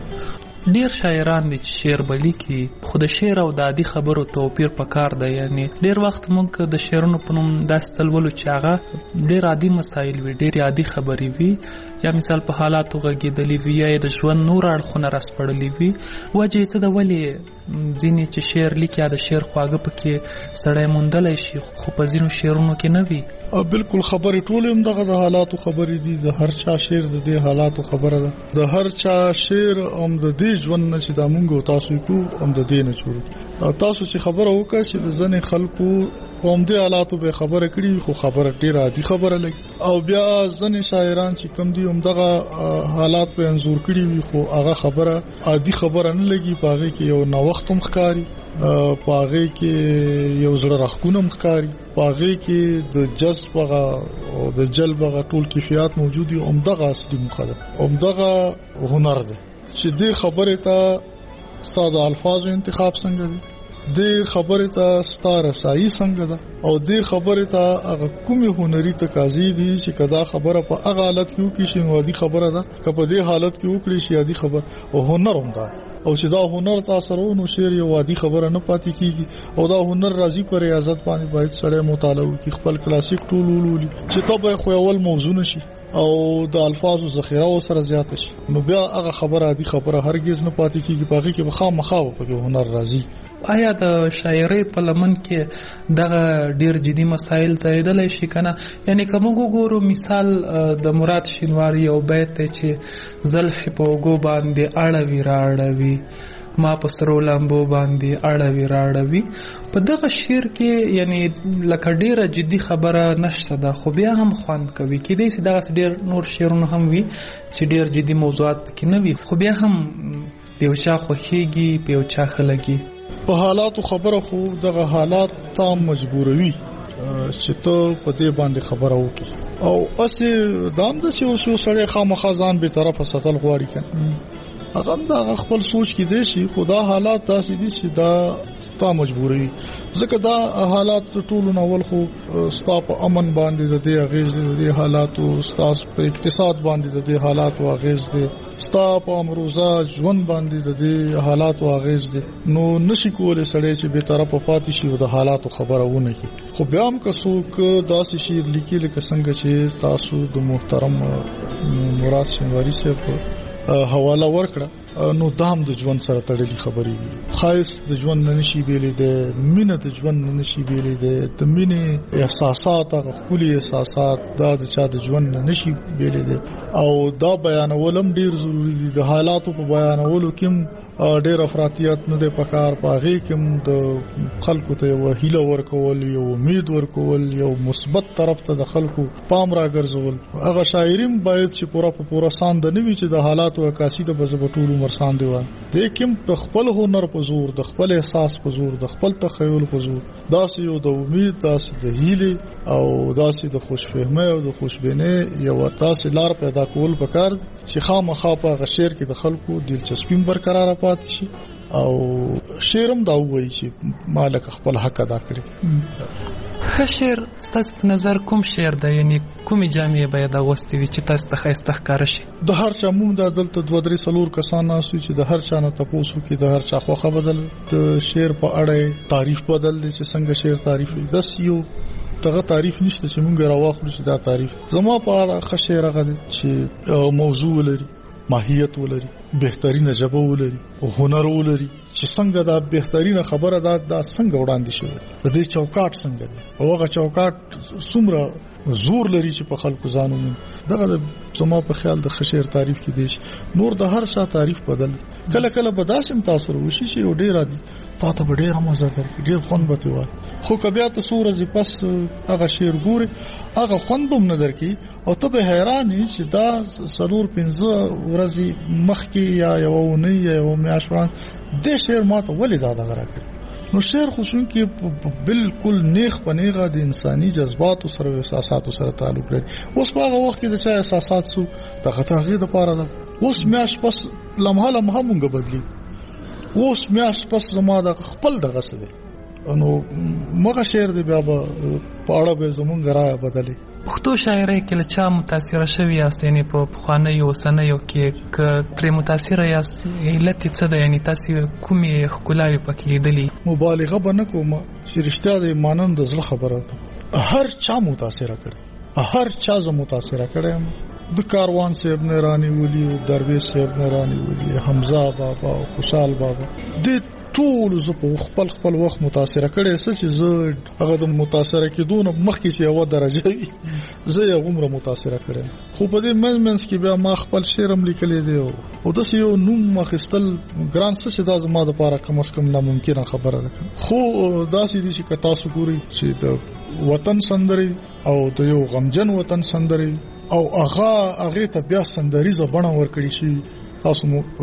ډیر شاعران دي چې شعر به لیکي خو د شعر او د عادي خبرو توپیر پکار دی یعنی ډیر وخت موږ د شعرونو په نوم داسې څلولو چې هغه ډیر عادي مسایل وي ډیر عادي خبرې وي یا مثال په حالاتو غږېدلې وي یا د ژوند نور اړخونه راسپړلي وي وجه یې څه ده ولې ځینې چې شعر لیکي یا د شعر خواږه پکې سړی موندلی شي خو په ځینو شعرونو کې نه وي بالکل خبرې ټولې هم دغه د حالاتو خبرې دي د هر چا شعر د دې حالاتو خبره ده د هر چا شعر هم د دې ژوند نه چې دا مونږ او تاسو کو هم د دې نه جوړ تاسو چې خبره وکړه چې د ځنې خلکو په همدې حالاتو به خبره کړي خو خبره ډېره عادي خبره لګي او بیا ځنې شاعران چې کوم دي همدغه حالات به انځور کړي وي خو هغه خبره عادي خبره نه لګي په هغې کې یو نوښت هم ښکاري په هغې کې یو زړه راښکونه هم ښکاري په هغې کې د جذب هغه او د جلب هغه ټول کیفیات موجود وي همدغه اصلي موخه ده همدغه هنر ده چې دې خبرې ته ستا د الفاظو انتخاب څنګه دی دې خبرې ته ستا رسایي څنګه ده او دې خبرې ته هغه کومې هنري تقاضې دي چې کدا خبره په هغه حالت کې وکړي شي نو عادي خبره ده که په دې حالت کې وکړي شي عادي خبر او هنر هم ده او چې دا هنر تاسو نو شعر یو عادي خبره نه پاتې کیږي او دا هنر راځي پر ریاضت باندې باید سره مطالعه وکړي خپل کلاسیک ټول ولولي چې ته خو اول موضوع نشي او د الفاظو ذخیره سره زیات شي نو بیا هغه خبره عادي خبره هرگز نه پاتې کیږي په هغه کې به خامخا په هنر راځي آیا د شاعرۍ په لمن کې دغه ډیر جدي مسایل زیاتېدلی شي کنه یعنی کوم وګورو مثال د مراد شینواری یو بیت چې زلف په وګو باندې اړوي راړوي ما په سرو لامبو باندې اړوي راړوي په دغه شعر کې یعنی لکه ډیره جدي خبره نشته ده خو بیا هم خوند کوي کېدای شي دغه ډیر نور شعرونه هم وي چې ډیر جدي موضوعات پکې نه وي خو بیا هم په یو چا خوښیږي په یو چا ښه لګي په حالاتو خبره خو دغه حالات ته مجبوروي چې ته په دې باندې خبره وکړي او اسې دام د څه وسو سره خامخا ځان به طرفه ساتل غواړي کنه هغه دا خپل سوچ کې دي شي خدا حالات داسې دي چې دا تا مجبوروي ځکه دا حالات ټولو ناول خو ستا په امن باندې د دې اغیز دي حالاتو ستا په اقتصاد باندې د دې حالاتو اغیز دي ستا په امروزه ژوند باندې د دې حالاتو اغیز دي نو نشي کولای سړی چې به طرفه پاتې شي او د حالاتو خبره ونه کی خو بیا هم که څوک داسې شعر لیکي لکه څنګه چې تاسو د محترم مراد شینواری صاحب حواله ورکړه نو دام د ژوند سره تړلې خبرې دي خاص د ژوند نه نشي بیلې ده مینه د ژوند نه نشي بیلې ده د مینه احساسات هغه خولي احساسات دا د چا د ژوند نه نشي بیلې ده او دا بیانول هم ډیر ضروری دي د حالاتو په بیانولو کې ډېر افراطیت نه دی پکار پاغي کوم د خلکو ته یو هیله ورکول یو امید ورکول یو مثبت طرف ته د خلکو پام راګرځول هغه شاعرین باید چې پورا په پورا ساند نه وي چې د حالات او عکاسي د بزبټولو مرسان دی و د کوم په خپل هنر په زور د خپل احساس په زور د خپل تخیل په زور داسې یو د امید داسې د هیله او داسې د خوشفهمۍ او د خوشبینۍ یو تاسو لار پیدا کول پکار چې خامخا په غشیر کې د خلکو دلچسپي برقرار پاتې شي او شعرم دا وایي چې مالک خپل حق ادا کړي. ښه شعر ستاسو په نظر کوم شعر دی یعنی کومې جامې باید اغوستې وي چې تاسو ته ښایسته ښکاره شي؟ د هر چا موږ د دلته دوه درې څلور کسان ناست چې د هر چا نه تپوس وکړي د هر چا خوښه بدل د شعر په اړه تعریف بدل دی چې څنګه شعر تعریف وي داس یو دغه تعریف نشته چې مونږ راواخلو چې دا تعریف زما په اړه ښه شعر هغه چې موضوع ولري ماهیت ولري بهترینه ژبه ولري او هنر ولري چې څنګه دا بهترینه خبره ده دا څنګه وړاندې شوی د دې چوکاټ څنګه دی او هغه چوکاټ څومره زور لري چې په خلکو ځانونو دغه زما په خیال د خشیر تعریف کې دی نور د هر شا تعریف بدل کله کله به داسې تاثیر وشي چې یو ډیر تا ته ډیر مزه درکړي ډیر خوند به وي خو کبیا ته سورج پس هغه شعر ګوري هغه خوند هم نه درکړي او ته به حیران چې دا سلور پنځه ورځې مخکې یا یو نه یا یو میاشت وړاندې د شعر ماته ولې دا دغه راکړي نو شعر خو چې بالکل نیخ په نیغه د انساني جذباتو سره او احساساتو سره تعلق لري اوس په هغه وخت کې د چا احساسات سو دغه تغیر د پاره ده اوس میاشت پس لمحه لمحه مونږ بدلی اوس میاشت پس زما د خپل دغه څه دی نو مغه شعر دی بیا په اړه به زمونږ راي بدلی پښتو شاعرۍ کې له چا متاثره شوی یاست یعنی په پخوانیو اوسنیو کې که ترې متاثره یاست علت څه ده یعنی تاسو کومې ښکلاوې پکې لیدلې؟ مبالغه به نه کوم چې رښتیا د مانند د زړه خبره ده هر چا متاثره کړي هر چا زه متاثره کړم د کاروان صاحب نه رانی ولی درویش صاحب نه رانی ولی حمزه بابا خوشحال بابا د ټول زه په خپل خپل وخت متاثره کړی څه چې زه هغه د متاثره کېدون مخکې چې یو درجه وي زه یې عمره متاثره کړم خو په دې منځ کې بیا ما خپل شعر هم لیکلی دی او داسې یو نوم اخیستل ګران څه چې دا زما دپاره کم از کم ناممکنه خبره ده خو داسې دي چې که تاسو ګورئ چې د وطن سندرې او د یو غمجن وطن سندرې او هغه هغې ته بیا سندریزه بڼه ورکړې شي تاسو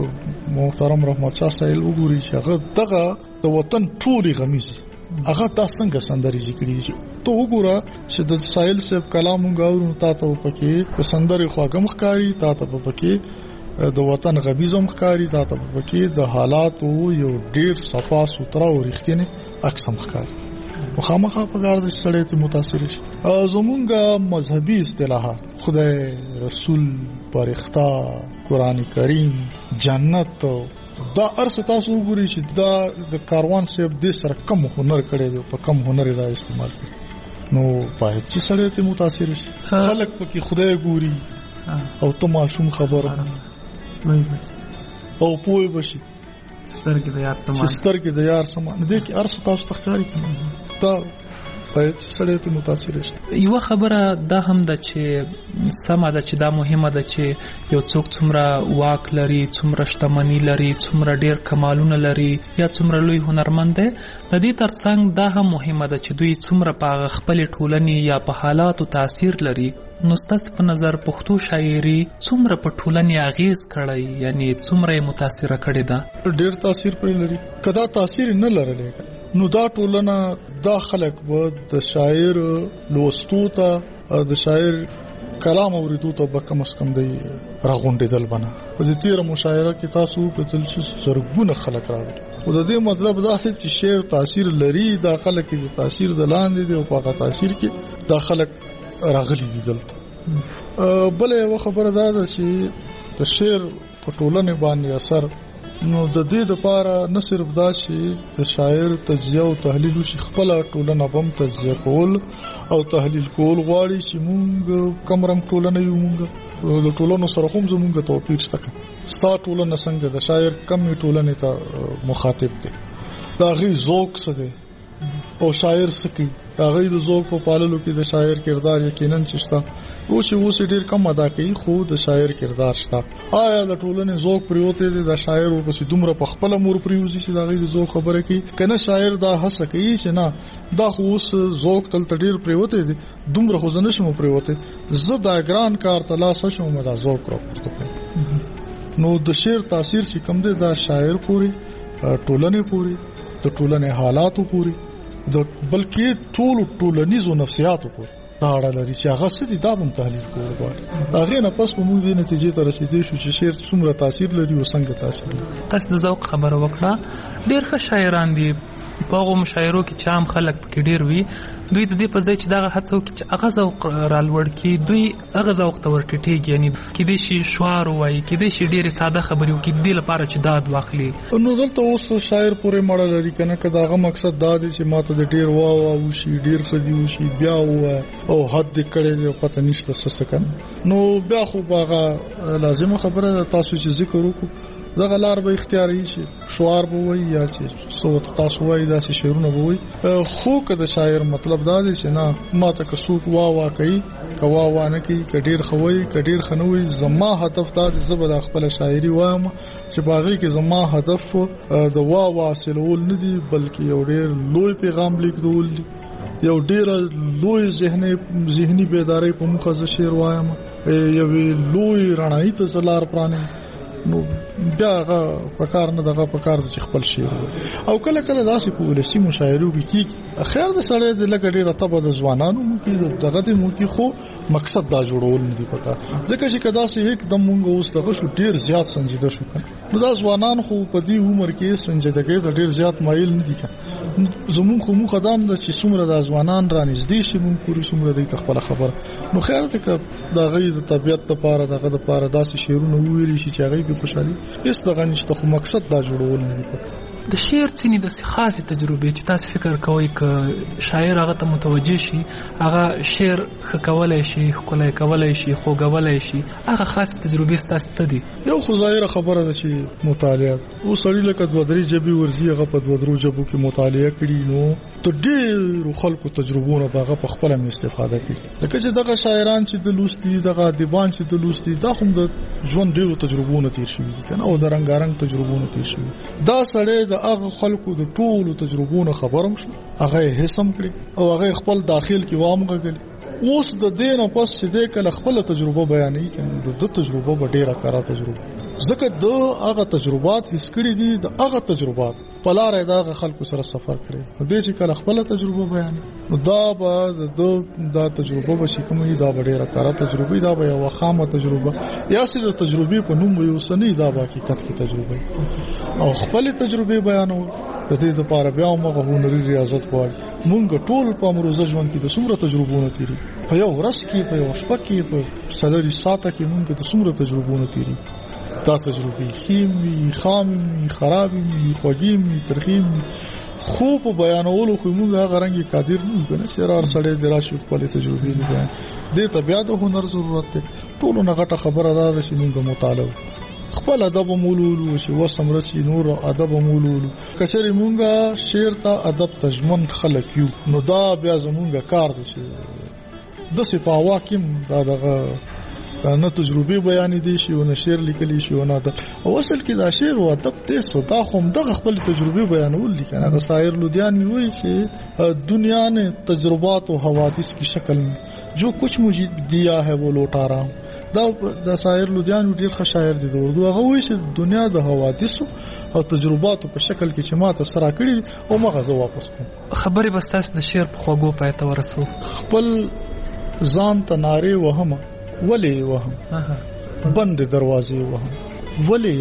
محترم رحمت شاه سایل وګورئ چې هغه دغه د وطن ټولي غمیز هغه تاسو څنګه سندري ذکر دي ته وګوره چې د سایل صاحب کلام غاورو تاسو پکې د سندري خواګم ښکاری تاسو پکې د وطن غمیز مخکاری تاسو پکې د حالات یو ډیر صفا سوتره او رښتینی عکس مخکاری مخامخه په ګار د سړی ته متاثر شي زمونږه مذهبي اصطلاحات خدای رسول پرښتا قران کریم جنت دا ارس تاسو وګورئ چې دا د کاروان صاحب د سره کم هنر کړی دی په کم هنر دا استعمال کړي نو باید چې سړی ته متاثر شي خلک پکې خدای ګوري او ته ماشوم خبره او پوي بشي سترګې د یار سامان سترګې د یار سامان دې کې ارس تاسو تخکاری کړي دا باید سړی ته متاثر شي یو خبره دا هم ده چې سمه ده چې دا مهمه ده چې یو څوک څومره واک لري څومره شتمني لري څومره ډیر کمالونه لري یا څومره لوی هنرمند دی د دې ترڅنګ دا هم مهمه ده چې دوی څومره په خپل ټولنې یا په حالاتو تاثیر لري نو ستاسو په نظر پښتو شاعري څومره په ټولنې اغیز کړی یعنی څومره متاثره کړی ده ډیر تاثیر پرې لري کدا تاثیر نه لرلې نو دا ټولنه دا خلک به د شاعر لوستو ته د شاعر کلام اوریدو ته به کم از کم دی راغونډېدل بنا په دې تیر مشاعره کې تاسو په تل چې زرګونه خلک راغلي او د دې مطلب دا دی چې شعر تاثیر لري دا خلک د تاثیر د لاندې دی او په هغه تاثیر کې دا خلک راغلي دي دلته بل یو خبره دا ده چې د شعر په ټولنه باندې اثر نو د دې لپاره نه صرف دا چې د شاعر تجزیه او تحلیل شي خپل ټولنه بم تجزیه کول او تحلیل کول غواړي چې مونږ کوم رنګ ټولنه یو مونږ د ټولنو سره هم زمونږ توپیر شته ستا ټولنه څنګه د شاعر کم ټولنه ته مخاطب دی دا غي ذوق څه دی او شاعر څه کوي هغه د ذوق په پاللو کې د شاعر کردار یقینا چشتا اوس اوس ډیر کم ادا کوي خو د شاعر کردار شته. آیا د ټولنې ذوق پریوته دي د شاعر ورپسې دومره په خپل مور پریوزي چې دا غي د ذوق خبره کوي کنه شاعر دا هڅه کوي چې نه دا خو اوس ذوق تل ډیر پریوته دي دومره خو زنه شمو پریوته زه دا ګران کار تلاش شوم دا ذوق راپورته نو د شعر تاثیر چې کم دی دا شاعر پوری ټولنې پوری د ټولنې حالاتو پوری د بلکې ټول ټولنیزو نفسیاتو پوری دا اړه لري چې هغه څه دا هم تحلیل کول غواړي. دا غي نه پس په موږ د نتیجې ته رسیدې شو چې شعر څومره تاثیر لري او څنګه تاثیر لري. تاسو د ذوق خبره وکړه ډېر ښه شاعران دي په هغه مشاعرو کې چې عام خلک پکې ډېر وي دوی د دې په ځای چې دغه هڅه وکړي چې هغه ذوق رالوړ کړي دوی هغه ذوق ته ورټیټېږي یعنی کېدای شي شعار ووایي کېدای شي ډېرې ساده خبرې وکړي دې لپاره چې داد واخلي. نو دلته اوس شاعر پورې مړه لري کنه که دغه مقصد دا دی چې ماته د ډېر وا وا وشي ډېر خدي وشي بیا ووایي او حد دې کړی دی پته نشته څه څه نو بیا خو هغه لازمه خبره ده تاسو چې ذکر وکړو دغه لار به اختیاري شي شعار به وي یا چې صوت تاسو وایي دا چې شعرونه به وي خو که د شاعر مطلب دا دی چې نه ماته که څوک وا وا کوي که وا وا نه کوي که ډېر ښه وایي که ډېر ښه نه وایي زما هدف دا دی زه به د خپله شاعري وایم چې په هغې کې زما هدف د وا وا حاصلول نه دي بلکې یو ډېر لوی پیغام لیږدول دي یو ډېره لوی ذهني ذهني بیدارۍ په موخه زه شعر وایم یوې لوی رڼایي ته زه لار پرانیم نو بیا هغه پکار نه دغه پکار چې خپل شعر او کله کله داسې په ولسی مشاعرو کې چې خیر د سړی د لګ ډیره تبه د ځوانانو مو کې دغه د مو کې خو مقصد دا جوړول نه دی پکار ځکه چې کدا سه एकदम مونږ اوس دغه شو ډیر زیات سنجیده شو نو دا ځوانان خو په دې عمر کې سنجیدګي د ډیر زیات مایل نه دي زمون خو مو خدام د چې څومره د ځوانان را نږدې شي مونږ پوری څومره د خپل خبر نو خیر ته ک دا غي د طبيعت لپاره دغه لپاره داسې شعرونه ویلي شي چې هغه خوشالي هیڅ دغه نشته خو مقصد دا جوړول نه دی پکې. د شعر څنګه د خاصه تجربه چې تاسو فکر کوئ ک شاعر هغه ته متوجه شي هغه شعر کولای شي کولای کولای شي خو کولای شي هغه خاصه تجربه ستاسو ته دي. یو خو ظاهره خبره ده چې مطالعه او سړی لکه دوه درې جبي ورزي هغه په دوه درو جبو کې مطالعه کړي نو ته ډېر خلکو تجربونه هغه په خپل هم استفاده کوي ځکه چې دغه شاعران چې د لوستي دغه ادیبان چې د لوستي دا هم د ژوند ډېرو تجربونه تیر شوي دي او د رنگارنګ تجربونه تیر شوي دا سړی د هغه خلکو د ټولو تجربونو خبرم شو هغه هیڅم کړی او هغه خپل داخل کې وامغږلی اوس د دې نه پس چې د کله خپل تجربه بیانوي کنه د تجربه به ډیره کارا تجربه ځکه د هغه تجربات هیڅ کړی دي د هغه تجربات په لار د خلکو سره سفر کړي د دې چې کله خپل تجربه بیان نو دا به د دا تجربه به شي کومه دا ډیره کارا تجربه دا به یو خامه تجربه یا سې د تجربه په نوم یو سنی دا به حقیقت کې تجربه او خپل تجربه بیانو د دې لپاره بیا موږ هنري ریاضت غواړو مونږ ټول په امروزه ژوند کې د څومره تجربونه تیری په یو ورځ کې په یو شپه کې په سلوري ساعته کې مونږ د څومره تجربونه تیری دا تجربه خیمي خامي خرابي خوږي ترخیم خو په بیانولو خو موږ هغه رنګي قادر نه یو کنه چې رار سړی دراشي خپل تجربه نه بیان دې طبيعت هنر ضرورت ته ټول نه غټه خبره ده چې موږ مطالعه خپل ادب مولولو چې وسم رسي نور ادب مولولو کچري مونږه شعر ته ادب تجمن خلک یو نو دا بیا زمونږه کار دي چې د صفاوا کیم دا دغه نه تجربه بیان دي شي او نه شعر لیکلی شي او نه د اصل کې دا شعر او ادب ته صدا هم دغه خپل تجربه بیانول دي کنه د شاعر لودیان وی چې دنیا نے تجربات و حوادث کی شکل میں جو کچھ مجھے دیا ہے وہ لوٹا رہا ہوں دا د شاعر لودیان ډیر ښه شاعر دي د اردو هغه وی چې دنیا د حوادث او تجربات په شکل کې چې ماته سره کړی او مغه زه واپس کوم خبرې بس تاسو د شعر په خوږو پای ته ورسو خپل ځان ته ناره وهم ولی وهم بند دروازې وهم ولی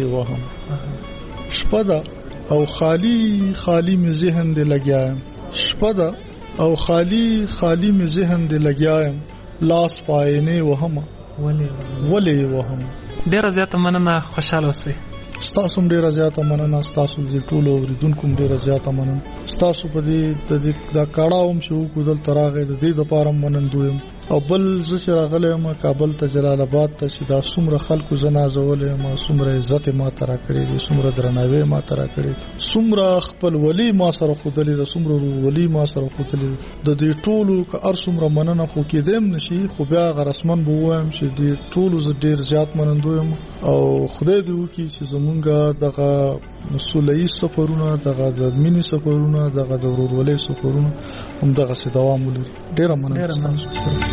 وهم شپدا او خالی خالی می ذهن دې لګیایم شپدا او خالی خالی می ذهن دې لګیایم لاس پاینه وهم ولی ولی وهم ډیر زیاته مننه خوشاله اوسئ ستاسو ډیر زیاته مننه ستاسو د ټولو اوریدونکو ډیر زیاته مننه ستاسو په دې د دا کاړاوم شو کو دل تراغه د دې لپاره منندوم او بل زه چې راغلی یم کابل ته جلال آباد ته چې دا څومره خلکو زه نازولی یم څومره عزت ما ته راکړی دی څومره درناوی ما ته راکړی څومره خپلولي ما سره ښودلې ده څومره ورورولي ما سره ښودلې ده د دې ټولو که هر څومره مننه خو کېدی هم نشي خو بیا هغه رسمن به ووایم چې دې ټولو زه ډېر زیات منندوی یم او خدای دې وکړي چې زمونږ دغه سوله ییز سفرونه دغه د مینې سفرونه دغه د ورورولۍ سفرونه همدغسې دوام ولري. ډېره مننه ستاسو.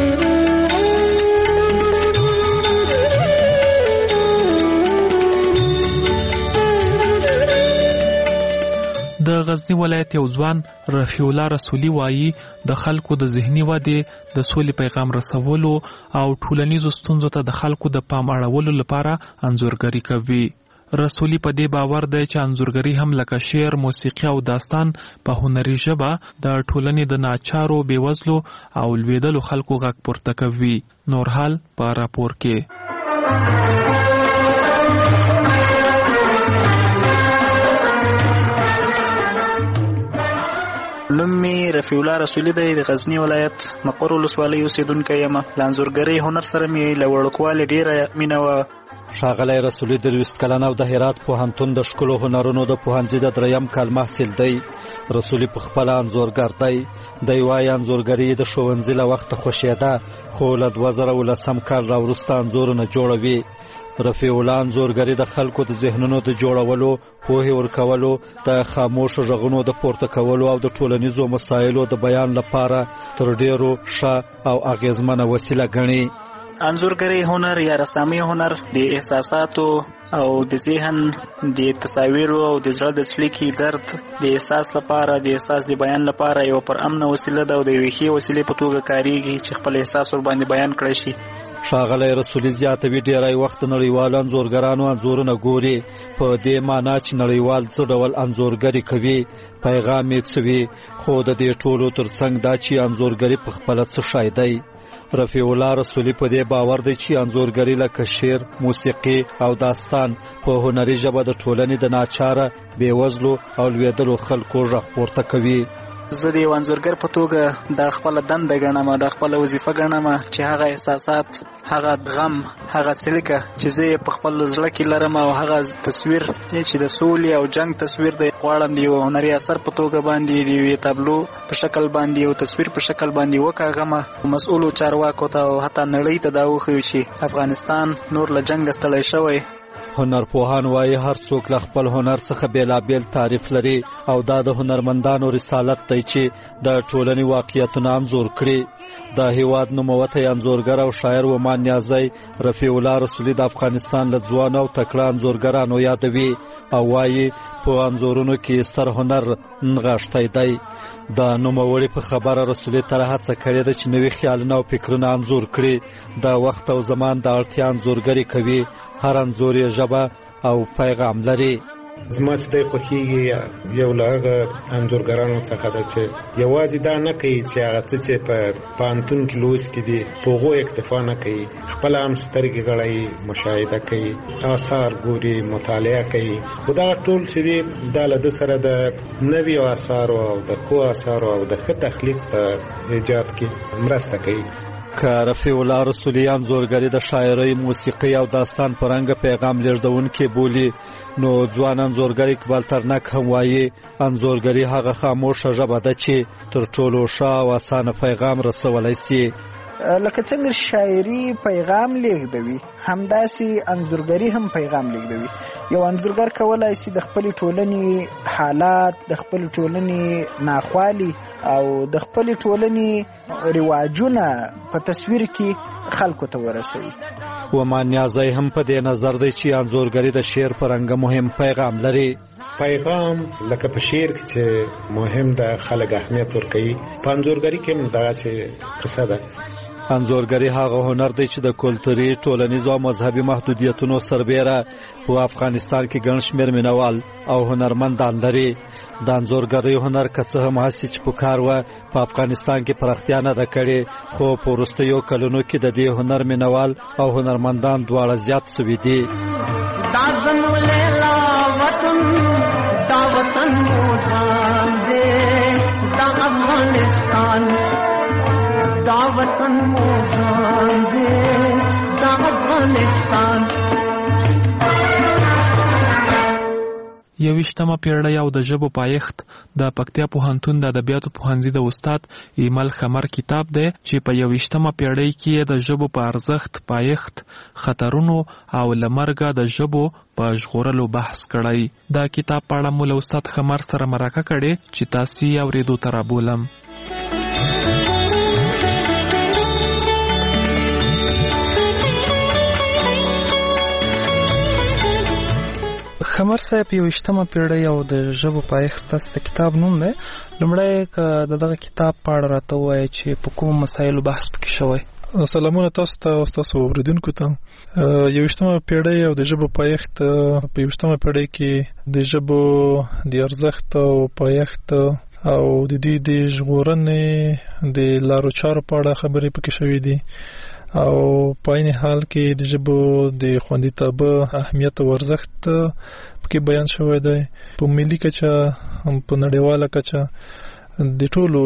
د غزنی ولایت یو ځوان رفیع الله رسولي وایي د خلکو د ذهني ودې د سولې پیغام رسولو او ټولنیزو ستونزو ته د خلکو د پام اړولو لپاره انځورګري کوي. رسولي په دې باور دی چې انځورګري هم لکه شعر، موسیقي او داستان په هنري ژبه د ټولنې د ناچارو، بېوزلو او لوېدلو خلکو غږ پورته کوي. نور حال په راپور کې. نوم می رفیع الله رسولي دی د غزنی ولایت مقر ولسوالۍ اوسیدونکی یم. د انځورګرۍ هنر سره مې له وړوکوالي ډېره مینه وه. ښاغلی رسولي درویشت کلن او د هرات پوهنتون د ښکلو هنرونو د پوهنځي د دریم کال محصل دی. رسولي په خپله انځورګر دی. دی وایي انځورګري د ښوونځي له وخته خوښېده خو له دوه زره اوولسم کال راوروسته انځورونه جوړوي. رفیع الله انځورګري د خلکو د ذهنونو د جوړولو، پوهې ورکولو، د خاموشو غږونو د پورته کولو او د ټولنیزو مسایلو د بیان لپاره تر ډېرو ښه او اغېزمنه وسیله ګڼي. انځورګرۍ هنر یا رسامي هنر د احساساتو او د ذهن د تصاویرو او د زړه د څړیکې درد د احساس لپاره د احساس د بیان لپاره یو پر امنه وسیله ده او د یوې ښې وسیلې په توګه کاریږي چې خپل احساس ورباندې بیان کړی شي. ښاغلی رسولي زیاتوي ډېری وخت نړیوالو انځورګرانو انځورونه ګوري په دې معنا چې نړیوال څه ډول انځورګري کوي، پیغام یې څه وي، خو د دې ټولو ترڅنګ دا چې انځورګري په خپله څه شی دی. رفیع الله رسولي په دې باور دی چې انځورګري لکه شعر، موسیقي او داستان په هنري ژبه د ټولنې د ناچاره، بېوزلو او لوېدلو خلکو غږ پورته کوي. زه د یو انځورګر په توګه دا خپله دنده ګڼم، دا خپله وظیفه ګڼم چې هغه احساسات، هغه غم، هغه څړیکه چې زه یې په خپل زړه کې لرم او هغه تصویر چې د سولې او جنګ تصویر دی غواړم د یو هنري اثر په توګه باندې د یوې تابلو په شکل باندې یو تصویر په شکل باندې وکاږم مسؤلو چارواکو ته او حتی نړۍ ته دا وښیو چې افغانستان نور له جنګه ستړی شوی. هنرپوهان وایي هر څوک له خپل هنر څخه بیلابیل تعریف لري او دا د هنرمندانو رسالت دی چې د ټولنې واقعیتونه انځور کړي. د هیواد نوموتی انځورګر او شاعر ومان نیازی رفیع الله رسولي د افغانستان له ځوانو او تکړه انځورګرانو یادوي او وایي په انځورونو کې ستر هنر نغښتی دی. د نوموړي په خبره رسولي تر هڅه کړې ده چې نوي خیالونه او فکرونه انځور کړي. د وخت او زمان د اړتیا انځورګري کوي. هر انځور یې ژبه او پیغام لري. زما چې دی خوښېږي یو له هغه انځورګرانو څخه ده چې یوازې دا نه کوي چې هغه څه چې په پوهنتون کې لوستي دي په هغو اکتفا نه کوي، خپله هم سترګې غړوي، مشاهده کوي، آثار ګوري، مطالعه کوي. خو دغه ټول چې دی دا له ده سره د نویو آثارو او د ښو آثارو او د ښه تخلیق په ایجاد کې مرسته کوي. که رفیع الله رسولي انځورګري د شاعرۍ، موسیقۍ او داستان په رنګه پیغام لیږدونکې بولي، نو ځوان انځورګر اقبال ترنک هم وایي انځورګري هغه خاموشه ژبه ده چې تر ټولو ښه او اسانه پیغام رسولی سي. لکه څنګه شاعري پیغام لیږدوي همداسې انځورګري هم پیغام لیږدوي. یو انځورګر کولای شي د خپلې ټولنې حالات، د خپلې ټولنې ناخوالي او د خپلې ټولنې رواجونه په تصویر کې خلکو ته ورسوي. ومان نیازی هم په دې نظر دی چې انځورګري د شعر په رنګه مهم پیغام لري. پیغام لکه په شعر کې چې مهم ده خلک اهمیت ورکوي، په انځورګري کې هم دغسې قصه ده. انځورګري هغه هنر دی چې د کلتوري، ټولنیزو او مذهبي محدودیتونو سربیره په افغانستان کې ګڼ شمېر مینوال او هنرمندان لري. د انځورګرۍ هنر که څه هم هسې چې پکار وه په افغانستان کې پراختیا نه ده کړې، خو په وروستیو کلونو کې د دې هنر مینوال او هنرمندان دواړه زیات سوي دي. دا زموږ لیلا وطن، دا وطن موزان دی، دا افغانستان، دا وطن موزان دے دا افغانستان. یویشتمه پیړۍ او د ژبو پایښت د پکتیا پوهنتون د ادبیاتو پوهنځي د استاد ایمل خمر کتاب دی چې په یویشتمه پیړۍ کې د ژبو په ارزښت، پایښت، خطرونو او له مرګه د ژبو په ژغورلو بحث کړی. دا کتاب په اړه مو له استاد خمر سره مرکه کړې چې تاسو یې اورېدو ته رابولم. خمر صاحب، یویشتمه پیړۍ او د ژبو پایښت ستاسو د کتاب نوم دی. لومړی که د دغه کتاب په اړه راته ووایئ چې په کومو مسایلو بحث پکې شوی. سلامونه تاسو ته او ستاسو اوریدونکو ته. یویشتمه پیړۍ او د ژبو پایښت. په یویشتمه پیړۍ کې د ژبو د ارزښت او پایښت او د دې د ژغورنې د لارو چارو په اړه خبرې پکې شوې دي او په عین حال کې د ژبو د خوندیتابه اهمیت او ارزښت پکې بیان شوی دی. په ملي کچه، په نړیواله کچه د ټولو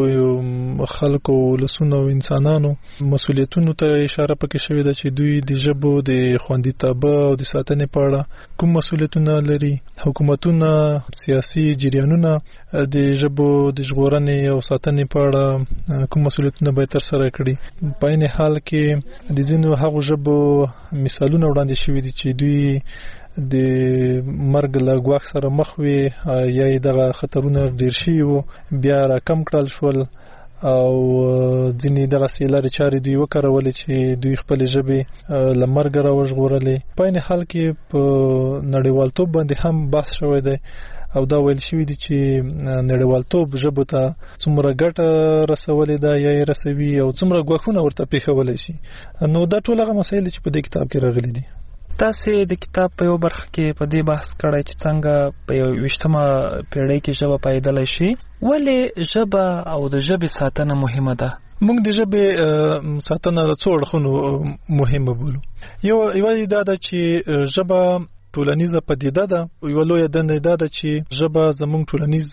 خلکو، ولسونو او انسانانو مسؤلیتونو ته اشاره پکې شوې ده چې دوی د ژبو د خوندیتابه او د ساتنې په اړه کوم مسؤلیتونه لري. حکومتونه، سیاسي جریانونه د ژبو د ژغورنې او ساتنې په اړه کوم مسؤلیتونه باید ترسره کړي. په عین حال کې د ځینو هغو ژبو مثالونه وړاندې شوي دي چې دوی د مرګ له ګواښ سره مخ وي یا یې دغه خطرونه ډېر شوي وو، بیا را کم کړل شول او ځینې دغسې لارې چارې دوی وکارولې چې دوی خپلې ژبې له مرګه را وژغورلې. په عین حال کې په نړیوالتوب باندې هم بحث شوی دی او دا ویل شوي دي چې نړیوالتوب ژبو ته څومره ګټه رسولې ده یا یې رسوي او څومره ګواښونه ورته پېښولی شي. نو دا ټول هغه مسایل چې په دې کتاب کې راغلي دي. تاسې د کتاب په یو برخه کې په دې بحث کړی چې څنګه په یویشتمه پیړۍ کې ژبه پایېدلی شي. ولې ژبه او د ژبې ساتنه مهمه ده؟ موږ د ژبې ساتنه د څو اړخونو مهمه بولو. یو یوه دا ده چې ژبه ټولنیزه پدیده ده. یوه لویه دنده دا ده چې ژبه زموږ ټولنیز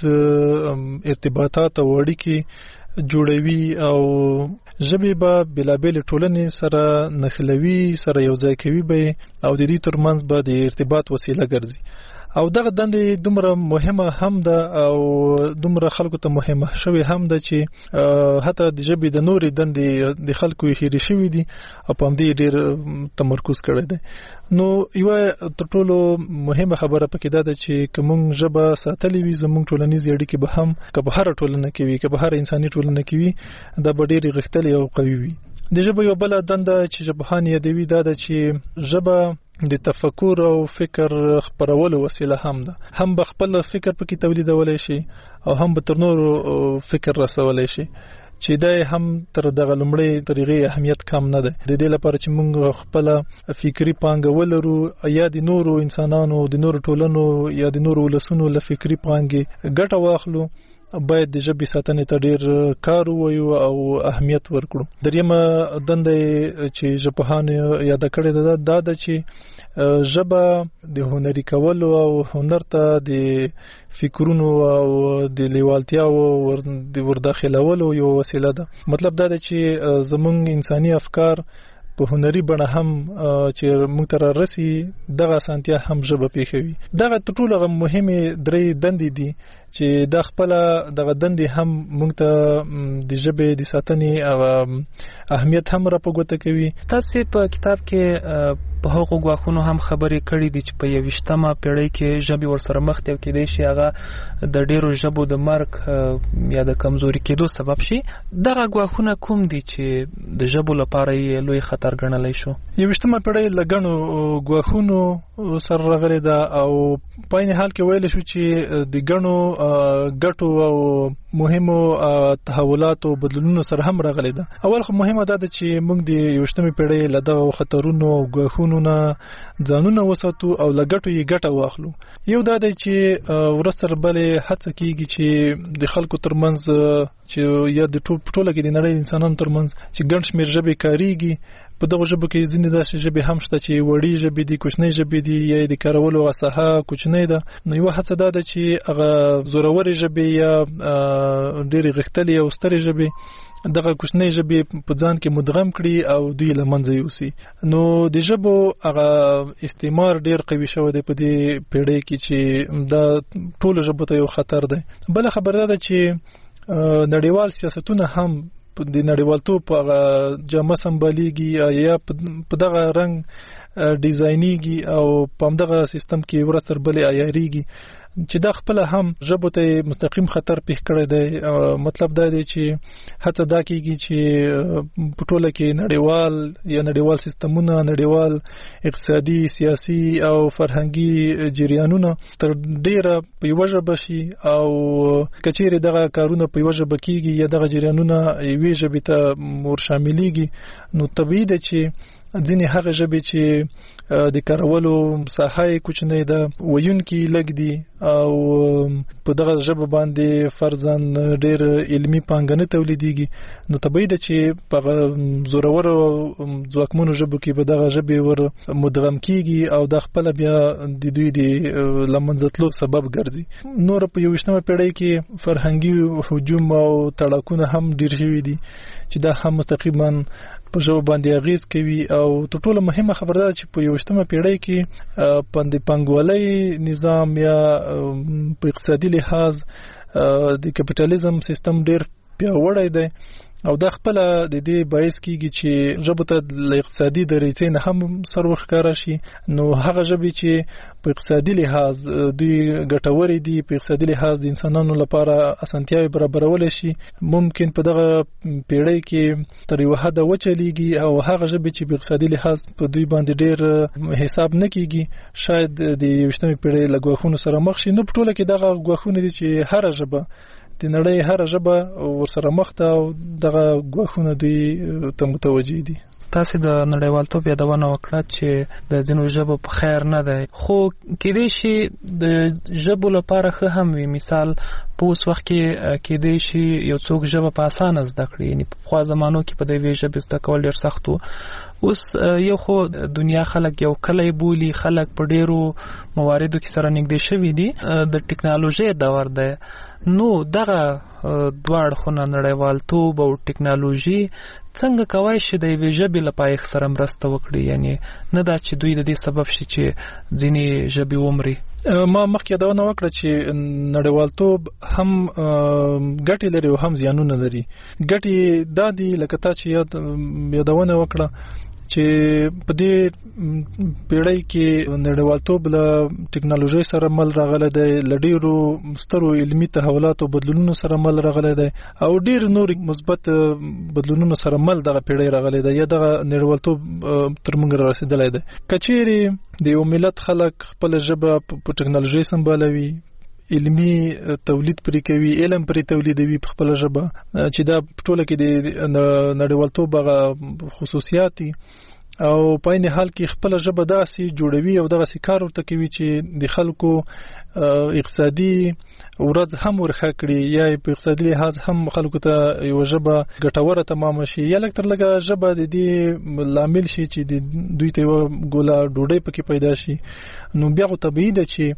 ارتباطات او اړیکې جوړوي او ژبې به بېلابېلې ټولنې سره نښلوي، سره یو ځای کوي به او د دې ترمنځ به د ارتباط وسیله ګرځي. او دغه دندې دومره مهمه هم ده او دومره خلکو ته مهمه شوې هم ده چې حتی د ژبې د نورې دندې د خلکو یې هېرې شوي دي او په همدې ډېر تمرکز کړی دی. نو یوه تر ټولو مهمه خبره پکې دا ده چې که موږ ژبه ساتلې وي، زموږ ټولنیزې اړیکې به هم که په هره ټولنه کې وي، که په هره انساني ټولنه کې وي، دا به ډېرې غښتلې او قوي وي. د ژبه یو بله دنده چې ژبپوهان یادوي دا ده چې ژبه د تفکر او فکر خپرولو وسیله هم ده. هم به خپل فکر پکې تولیدولی شي او هم به تر نورو فکر رسولی شي چې دا هم تر دغه لومړۍ طریقې اهمیت کم نه ده. د دې لپاره چې موږ خپله فکري پانګه ولرو یا د نورو انسانانو، د نورو ټولنو یا د نورو ولسونو له فکري پانګې ګټه واخلو، باید د ژبې ساتنې ته ډېر کار ووایو او اهمیت ورکړو. دریمه دنده چې ژبپوهانو یاده کړې ده دا ده چې ژبه د هنري کولو او هنر ته د فکرونو او د لیوالتیاو د ورداخلولو یو وسیله ده. مطلب دا ده چې زموږ انساني افکار په هنري بڼه هم چې موږ ته رارسي، دغه اسانتیا هم ژبه پېښوي. دغه تر ټولو هغه مهمې درې دندې دي چې دا خپله دغه دندې هم موږ ته د ژبې د ساتنې او اهمیت هم را په ګوته کوي. تاسې په کتاب کې په هغو ګواښونو هم خبرې کړې دي چې په یویشتمه پیړۍ کې ژبې ورسره مخ دي او کېدای شي هغه د ډېرو ژبو د مرګ یا د کمزوري کېدو سبب شي. دغه ګواښونه کوم دي چې د ژبو لپاره یې لوی خطر ګڼلی شو؟ یویشتمه پیړۍ له ګڼو ګواښونو سره راغلې ده او په عین حال کې ویلی شو چې د ګڼو ګټو او مهمو تحولاتو بدلونونو سره هم راغلې ده. اول خو مهمه دا ده چې موږ د یویشتمې پیړۍ له دغو خطرونو او ګواښونو نه ځانونه وساتو او له ګټو یې ګټه واخلو. یو دا دی چې ورځ تر بلې هڅه کېږي چې د خلکو ترمنځ چې یا د ټوله کې د نړۍ انسانانو ترمنځ چې ګڼ شمېر ژبې کارېږي، په دغه ژبه کې ځینې داسې ژبې هم شته چې وړي ژبې دي، کوچنۍ ژبې دي، یا د کارولو ساحه کوچنۍ ده. نو یو هڅه دا ده چې هغه زورورې ژبې یا ډېرې غښتلې او سترې ژبې دغه کوچنۍ ژبې په ځان کې مدغم کړي او دوی له منځه یوسي. نو د ژبو هغه استعمار ډېر قوي شوی دی په دې پیړۍ کې چې دا ټولو ژبو ته یو خطر دی. بله خبره ده چې نړیوال سیاستونه هم د نړیوالتوب په هغه جامه سمبالیږي یا په دغه رنګ ډیزاینیږي او په همدغه سیستم کې ورځ تر بلې عیاریږي چې دا خپل هم ژبو ته مستقیم خطر پیښ کړی دی. مطلب دا دی چې حتی دا کېږي چې په ټوله کې نړیوال یا نړیوال سیستمونه، نړیوال اقتصادي، سیاسي او فرهنګي جریانونه تر ډیره په یوه ژبه شي او که چیرې دغه کارونه په یوه ژبه کېږي یا دغه جریانونه یوې ژبې ته ور شاملېږي، نو طبیعي ده چې ځینې هغه ژبې چې د کارولو ساحه یې کوچنۍ ده، ویونکي لږ دي او په دغه ژبه باندې فرضاً ډېر علمي پانګه نه تولیدېږي، نو طبیعي ده چې په زورورو ځواکمنو ژبو کې به دغه ژبې ور مدغم کېږي او دا خپله بیا د دوی د له منځه تلو سبب ګرځي. نور په یوویشتمه پیړۍ کې فرهنګي هجوم او تړاکونه هم ډېر شوي دي چې دا هم مستقیما په ژبه باندې اغیز کوي. او تر ټولو مهمه خبره ده چې په یوویشتمه پیړۍ کې په پانګوالۍ نظام یا په اقتصادي لحاظ د کپیټالیزم سیستم ډېر پیاوړی دی او دا خپله د دې باعث کېږي چې ژبو ته له اقتصادي دریڅې نه هم سر ورښکاره شي. نو هغه ژبې چې په اقتصادي لحاظ دوی ګټورې دي، په اقتصادي لحاظ د انسانانو لپاره اسانتیاوې برابرولی شي، ممکن په دغه پیړۍ کې تر یوه حده وچلیږي او هغه ژبې چې په اقتصادي لحاظ په دوی باندې ډېر حساب نه کېږي شاید د یوویشتمې پیړۍ له ګواښونو سره مخ شي. نو په ټوله کې دغه ګواښونه دي چې هره ژبه د نړۍ هر ژبه ورسره مخ ده او دغه ګواښونه دوی ته متوجه دي. تاسې د نړیوالتوب یادونه وکړه چې د ځینو ژبو په خیر نه دی، خو کېدای شي د ژبو لپاره ښه هم وي. مثال په اوس وخت کې کېدای شي یو څوک ژبه په اسانه زده کړي، یعنې په پخوا زمانو کې په د یوې ژبې زده کول ډېر سخت و. اوس یو خو دنیا خلک یو کلی بولي، خلک په ډېرو مواردو کې سره نږدې شوي دي، د ټکنالوژۍ دور دی. نو دغه دوه اړخونه نړیوالتوب او ټکنالوژي څنګه کوای شي د یوې ژبې له پایښت سره مرسته وکړي؟ یعنې نه دا چې دوی د دې سبب شي چې ځینې ژبې ومري. ما مخکې یادونه وکړه چې نړیوالتوب هم ګټې لري او هم زیانونه لري. ګټې دا دي لکه تا چې یادونه وکړه چې په دې پیړۍ کې نړیوالتوب له ټکنالوژۍ سره مل راغلی دی، له ډېرو سترو علمي تحولاتو بدلونونو سره مل راغلی دی او ډېر نور مثبت بدلونونو سره مل دغه پیړۍ راغلی دی یا دغه نړیوالتوب تر موږ را رسېدلی دی. که چیرې د یو ملت خلک خپله ژبه په ټکنالوژۍ سمبالوي، علمي تولید پرې کوي، علم پرې تولیدوي په خپله ژبه، چې دا په ټوله کې د نړیوالتوب هغه خصوصیات دي او په عین حال کې خپله ژبه داسې جوړوي او دغسې کار ورته کوي چې د خلکو اقتصادي ورځ هم ورښه کړي یا په اقتصادي لحاظ هم خلکو ته یوه ژبه ګټوره تمامه شي یا لږ تر لږه ژبه د دې لامل شي چې دوی ته یوه ګوله ډوډۍ پکې پیدا شي. نو بیا خو طبیعي ده چې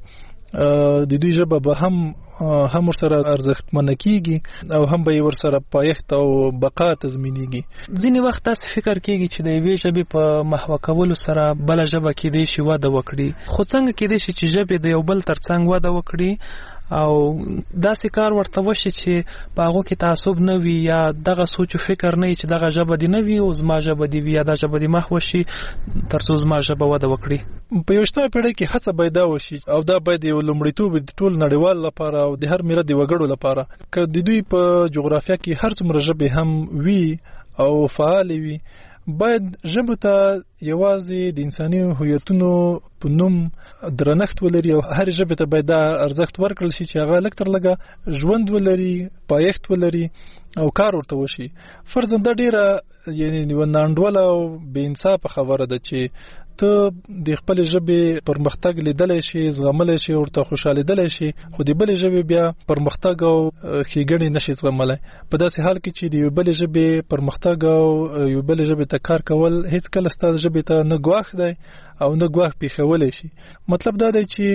د دوی ژبه به هم هم ورسره ارزښتمنه کېږي او هم به یې ورسره پایښت او بقا تضمینېږي. ځینې وخت داسې فکر کېږي چې د یوې ژبې په محوه کولو سره بله ژبه کېدای شي وده وکړي، خو څنګه کېدای شي چې ژبې د یو بل تر څنګ وده وکړي او داسې کار ورته وشي چې په هغو کې تعصب نه وي یا دغه سوچ و فکر نه وي چې دغه ژبه دې نه وي او زما ژبه دې وي یا دا ژبه دې محوه شي تر څو زما ژبه وده وکړي. په یوویشتمه پیړۍ کې هڅه باید دا وشي او دا باید یو لومړیتوب د ټول نړیوال لپاره او د هر ملت د وګړو لپاره که د دوی په جغرافیه کې هر څومره ژبې هم وي او فعال وي، باید ژبو ته یوازې د انساني هویتونو په نوم درنښت ولري او هر ژبه ته باید دا ارزښت ورکړل شي چې هغه لږ تر لږه ژوند ولري، پایښت ولري او کار ورته وشي. فرضاً دا ډیره یعنی یوه ناانډوله او بې انصافه خبره ده چې ته د خپل ژبې پرمختګ لیدلی شي، زغملی شي، ورته خوشحالېدلی شي، خو د بلې ژبې بیا پرمختګ او ښېګڼې نشي زغملی. په داسې حال کې چې د یوې بلې ژبې پرمختګ او یوې بلې ژبې ته کار کول هېڅکله ستا ژبې ته نه ګواښ دی او نه ګواښ پېښولی شي. مطلب دا دی چې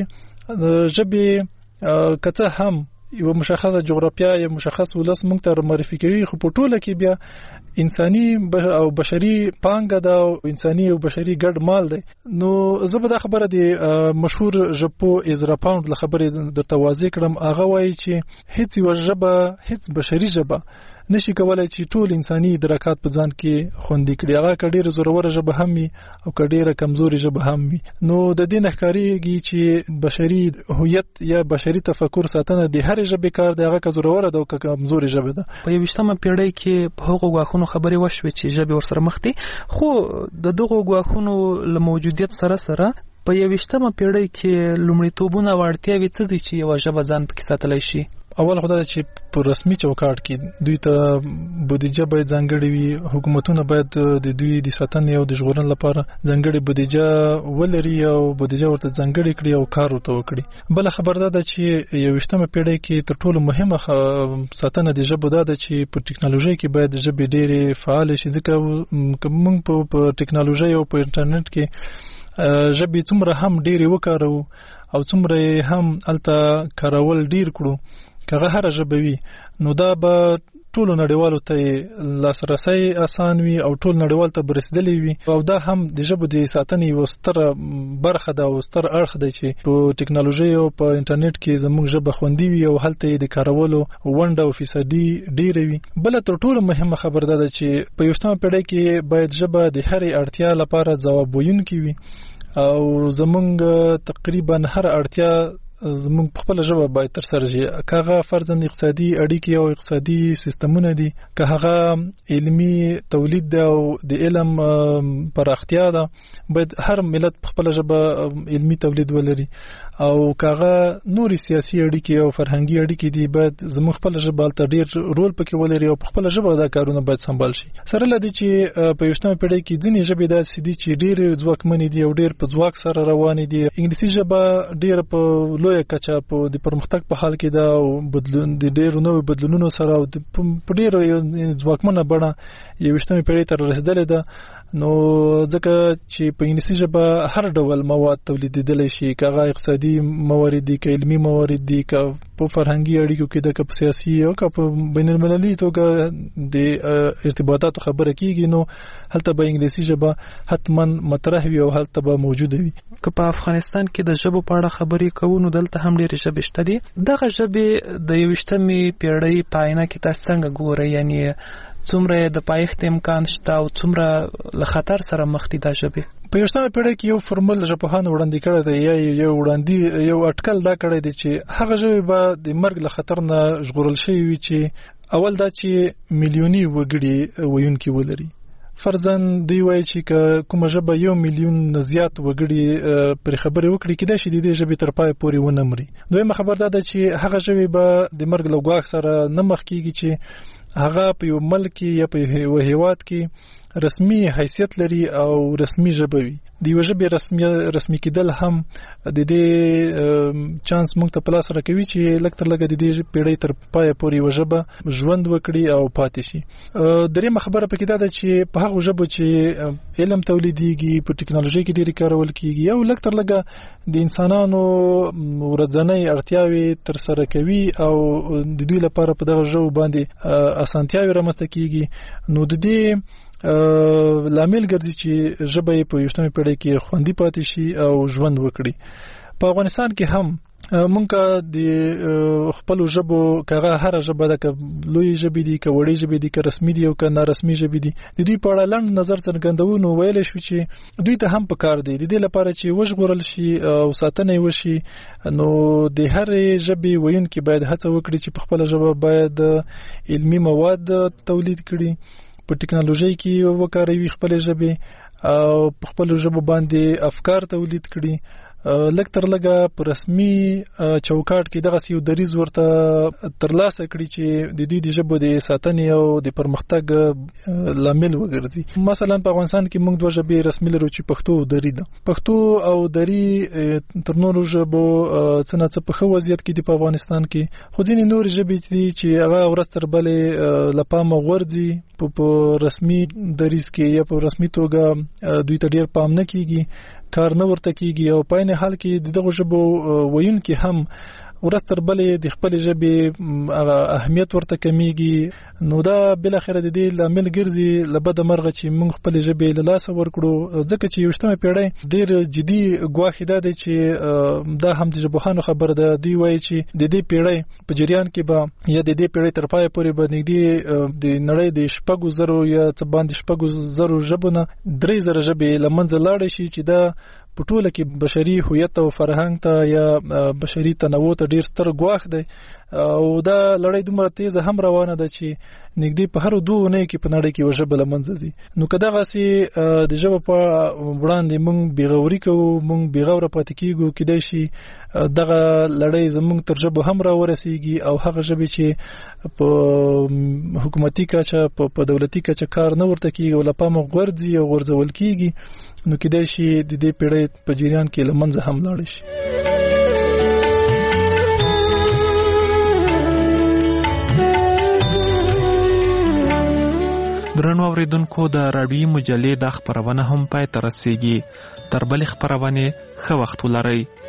ژبې که څه هم یو مشخصه جغرافیا یا مشخص ولس موږ ته معرفي کوي، خو په ټوله کې بیا انساني او بشري پانګه ده او انساني او بشري ګډ مال دی. نو زه به دا خبره د مشهور ژبپو ایزرا پاوند له خبرې درته واضح کړم. هغه وایي چې هیڅ یوه ژبه، هیڅ بشري ژبه نشي کولای چې ټول انساني ادراکات په ځان کې خوندي کړي، هغه که ډېره زوروره ژبه هم وي او که ډېره کمزوري ژبه هم وي. نو د دې نه ښکارېږي چې بشري هویت یا بشري تفکر ساتنه د هرې ژبې کار دی، هغه که زوروره ده او که کمزوري ژبه ده. په یوویشتمه پیړۍ کې په هغو ګواښونو خبرې وشوې چې ژبې ورسره مخ دي، خو د دغو ګواښونو له موجودیت سره سره په یوویشتمه پیړۍ کې لومړیتوبونه او اړتیاوې څه دي چې یوه ژبه ځان پکې ساتلی شي؟ اول خو دا چې په رسمي چوکاټ کې دوی ته بودیجه باید ځانګړې وي، حکومتونه باید د دوی د ساتنې او د ژغورنې لپاره ځانګړې بودیجه ولري او بودیجه ورته ځانګړې کړي او کار ورته وکړي. بله خبر دا ده چې یوویشتمه پیړۍ کې تر ټولو مهمه ساتنه د ژبو دا ده چې په ټکنالوژۍ کې باید ژبې ډېرې فعالې شي، ځکه موږ په ټکنالوژۍ او په انټرنیټ کې ژبې څومره هم ډېرې وکارو او څومره هم هلته کارول ډېر کړو، که هغه هره ژبه وي نو دا به ټولو نړیوالو ته لاسرسی اسان وي او ټول نړیوال ته برسېدلی وي. او دا هم د ژبو د ساتنې یوه ستره برخه ده او ستر اړخ دی چې په ټکنالوژۍ او په انټرنیټ کې زموږ ژبه خوندي وي او هلته یې د کارولو ونډه او فیصدي ډېره وي. بله تر ټولو مهمه خبره ده چې په یوویشتمه پیړۍ کې باید ژبه د هرې اړتیا لپاره ځواب ویونکې وي او زموږ تقریبا هر اړتیا زموږ په خپله ژبه باید ترسره شي، که هغه فرضاً اقتصادي اړیکې او اقتصادي سیستمونه دي، که هغه علمي تولید ده او د علم پراختیا ده، باید هر ملت په خپله ژبه علمي تولید ولري. او که هغه نورې سیاسي اړیکې او فرهنګي اړیکې دي، باید زموږ خپله ژبه هلته ډېر رول پکې ولري او په خپله ژبه دا کارونه باید سمبال شي. سره له دې چې په یوویشتمه پیړۍ کې ځینې ژبې داسې دي چې ډېرې ځواکمنې دي او ډېر په ځواک سره روانې دي. انګلیسي ژبه ډېره په لویه کچه په د پرمختګ په حال کې ده او بدلون د ډېرو نوو بدلونونو سره او په ډېرو ځواکمنه بڼه یوویشتمې پیړۍ ته رسېدلې ده. نو ځکه چې په انګلیسي ژبه هر ډول مواد تولیدېدلی شي، که هغه اقتصادي موارد دي، که علمي موارد دي، که په فرهنګي اړیکو کې ده، که په سیاسي او که په بین المللي توګه د ارتباطاتو خبره کېږي، نو هلته به انګلیسي ژبه حتما مطرح وي او هلته به موجوده وي. که په افغانستان کې د ژبو په اړه خبرې کوو نو دلته هم ډېرې ژبې شته دي. دغه ژبې د یوویشتمې پیړۍ په آینه کې تاسو څنګه ګورئ؟ یعنې څومره د پایښت امکان شته او څومره له خطر سره مخ دي دا ژبې؟ په یوویشتمه پیړۍ کې یو فرمول ژبپوهانو وړاندې کړی دی یا یو وړاندې یو اټکل دا کړی دی چې هغه ژبې به د مرګ له خطر نه ژغورل شوي وي چې اول دا چې میلیوني وګړي ویونکي ولري. فرضاً دوی وایي چې که کومه ژبه یو میلیون نه زیات وګړي پرې خبرې وکړي، کېدای شي د دې ژبې تر پایه پورې ونه مري. دویمه خبر دا ده چې هغه ژبې به د مرګ له ګواښ سره نه مخ کېږي چې هغه په یو ملک یا په یو هیواد کې رسمي حیثیت لري او رسمي ژبه وي. د یوه ژبې رسمي رسمي کېدل هم د دې چانس موږ ته په لاس راکوي چې لږ تر لږه د دې پیړۍ تر پایه پورې یوه ژبه ژوند وکړي او پاتې شي. درېیمه خبره پکې دا ده چې په هغو ژبو چې علم تولیدېږي، په ټکنالوژۍ کې ډېرې کارول کېږي او لږ تر لږه د انسانانو ورځنۍ اړتیاوې ترسره کوي او د دوی لپاره په دغه ژبو باندې اسانتیاوې رامنځته کېږي، نو د دې لامل ګرځي چې ژبه یې په یوویشتمه پیړۍ کې خوندي پاتې شي او ژوند وکړي. په افغانستان کې هم مونږ د خپلو ژبو، که هغه هره ژبه ده، که لویې ژبې دي، که وړې ژبې دي، که رسمي دي او که نارسمي ژبې دي، د دوی په اړه لنډ نظر څرګندوو نو ویلی شو چې دوی ته هم پکار دی د دې لپاره چې وژغورل شي او ساتنه یې وشي. نو د هرې ژبې ویونکي باید هڅه وکړي چې په خپله ژبه باید علمي مواد تولید کړي، په ټکنالوژۍ کې وکاروي خپلې ژبې او په خپل ژبه باندې افکار تولید کړي. لږ تر لږه په رسمي چوکاټ کې دغه یو دریځ ورته ترلاسه کړي چې د دوی د ژبو د ساتنې او د پرمختګ لامل وګرځي. مثلا په افغانستان کې موږ دوه ژبې رسمي لرو چې پښتو او دري ده. پښتو او دري تر نورو ژبو څه نه څه په ښه وضعیت کې دي په افغانستان کې، خو ځینې نورې ژبې دي چې هغه ورځ تر بلې له پامه غورځي، په رسمي دریځ کې یا په رسمي توګه دوی ته ډېر پام نه کیږي، کار نه ورته کیږي، او په عین حال کې دغه ژبو ویونکي هم ورځ تر بلې د خپل ژبې اهمیت ورته کمیږي. نو دا بل اخر د دې لامل ګرځي لبد مرغه چې موږ خپل ژبې له لاسه ورکړو، ځکه چې یوشتمه پیړۍ ډېر جدي ګواښ ده چې دا هم د ژبوهانو خبر ده. دوی وایي چې د دې پیړۍ په جریان کې به یا د دې پیړۍ تر پایه پورې به نږدې د نړۍ د شپږو زرو یا څه باندې شپږو زرو ژبو نه درې زره ژبې له منځه لاړې شي، چې دا په ټوله کې بشري هویت او فرهنګ ته یا بشري تنوع ته ډیر ستر ګواښ دی. او دا لړۍ دومره تیزه هم روانه ده چې نږدې په هر دوه اونۍ کې په نړۍ کې یو ژبه له منځه ځي. نو که دغسې د ژبه په وړاندې موږ بېغوري کوو، موږ بېغوره پاتې کېږو، کیدای شي دغه لړۍ زموږ تر ژبو هم راورسېږي او هغه ژبې چې په حکومتي کچه په دولتي کچه کار نه ورته کېږي او له پامه غورځي او غورځول کېږي، نو کیدای شي د دې پیړۍ په جریان کې له منځه هم لاړ شي. درنو اوریدونکو، د راډیوي مجلې د خبرونه هم پای ته رسیږي. تر بلې خبرونه ښه وخت ولرئ.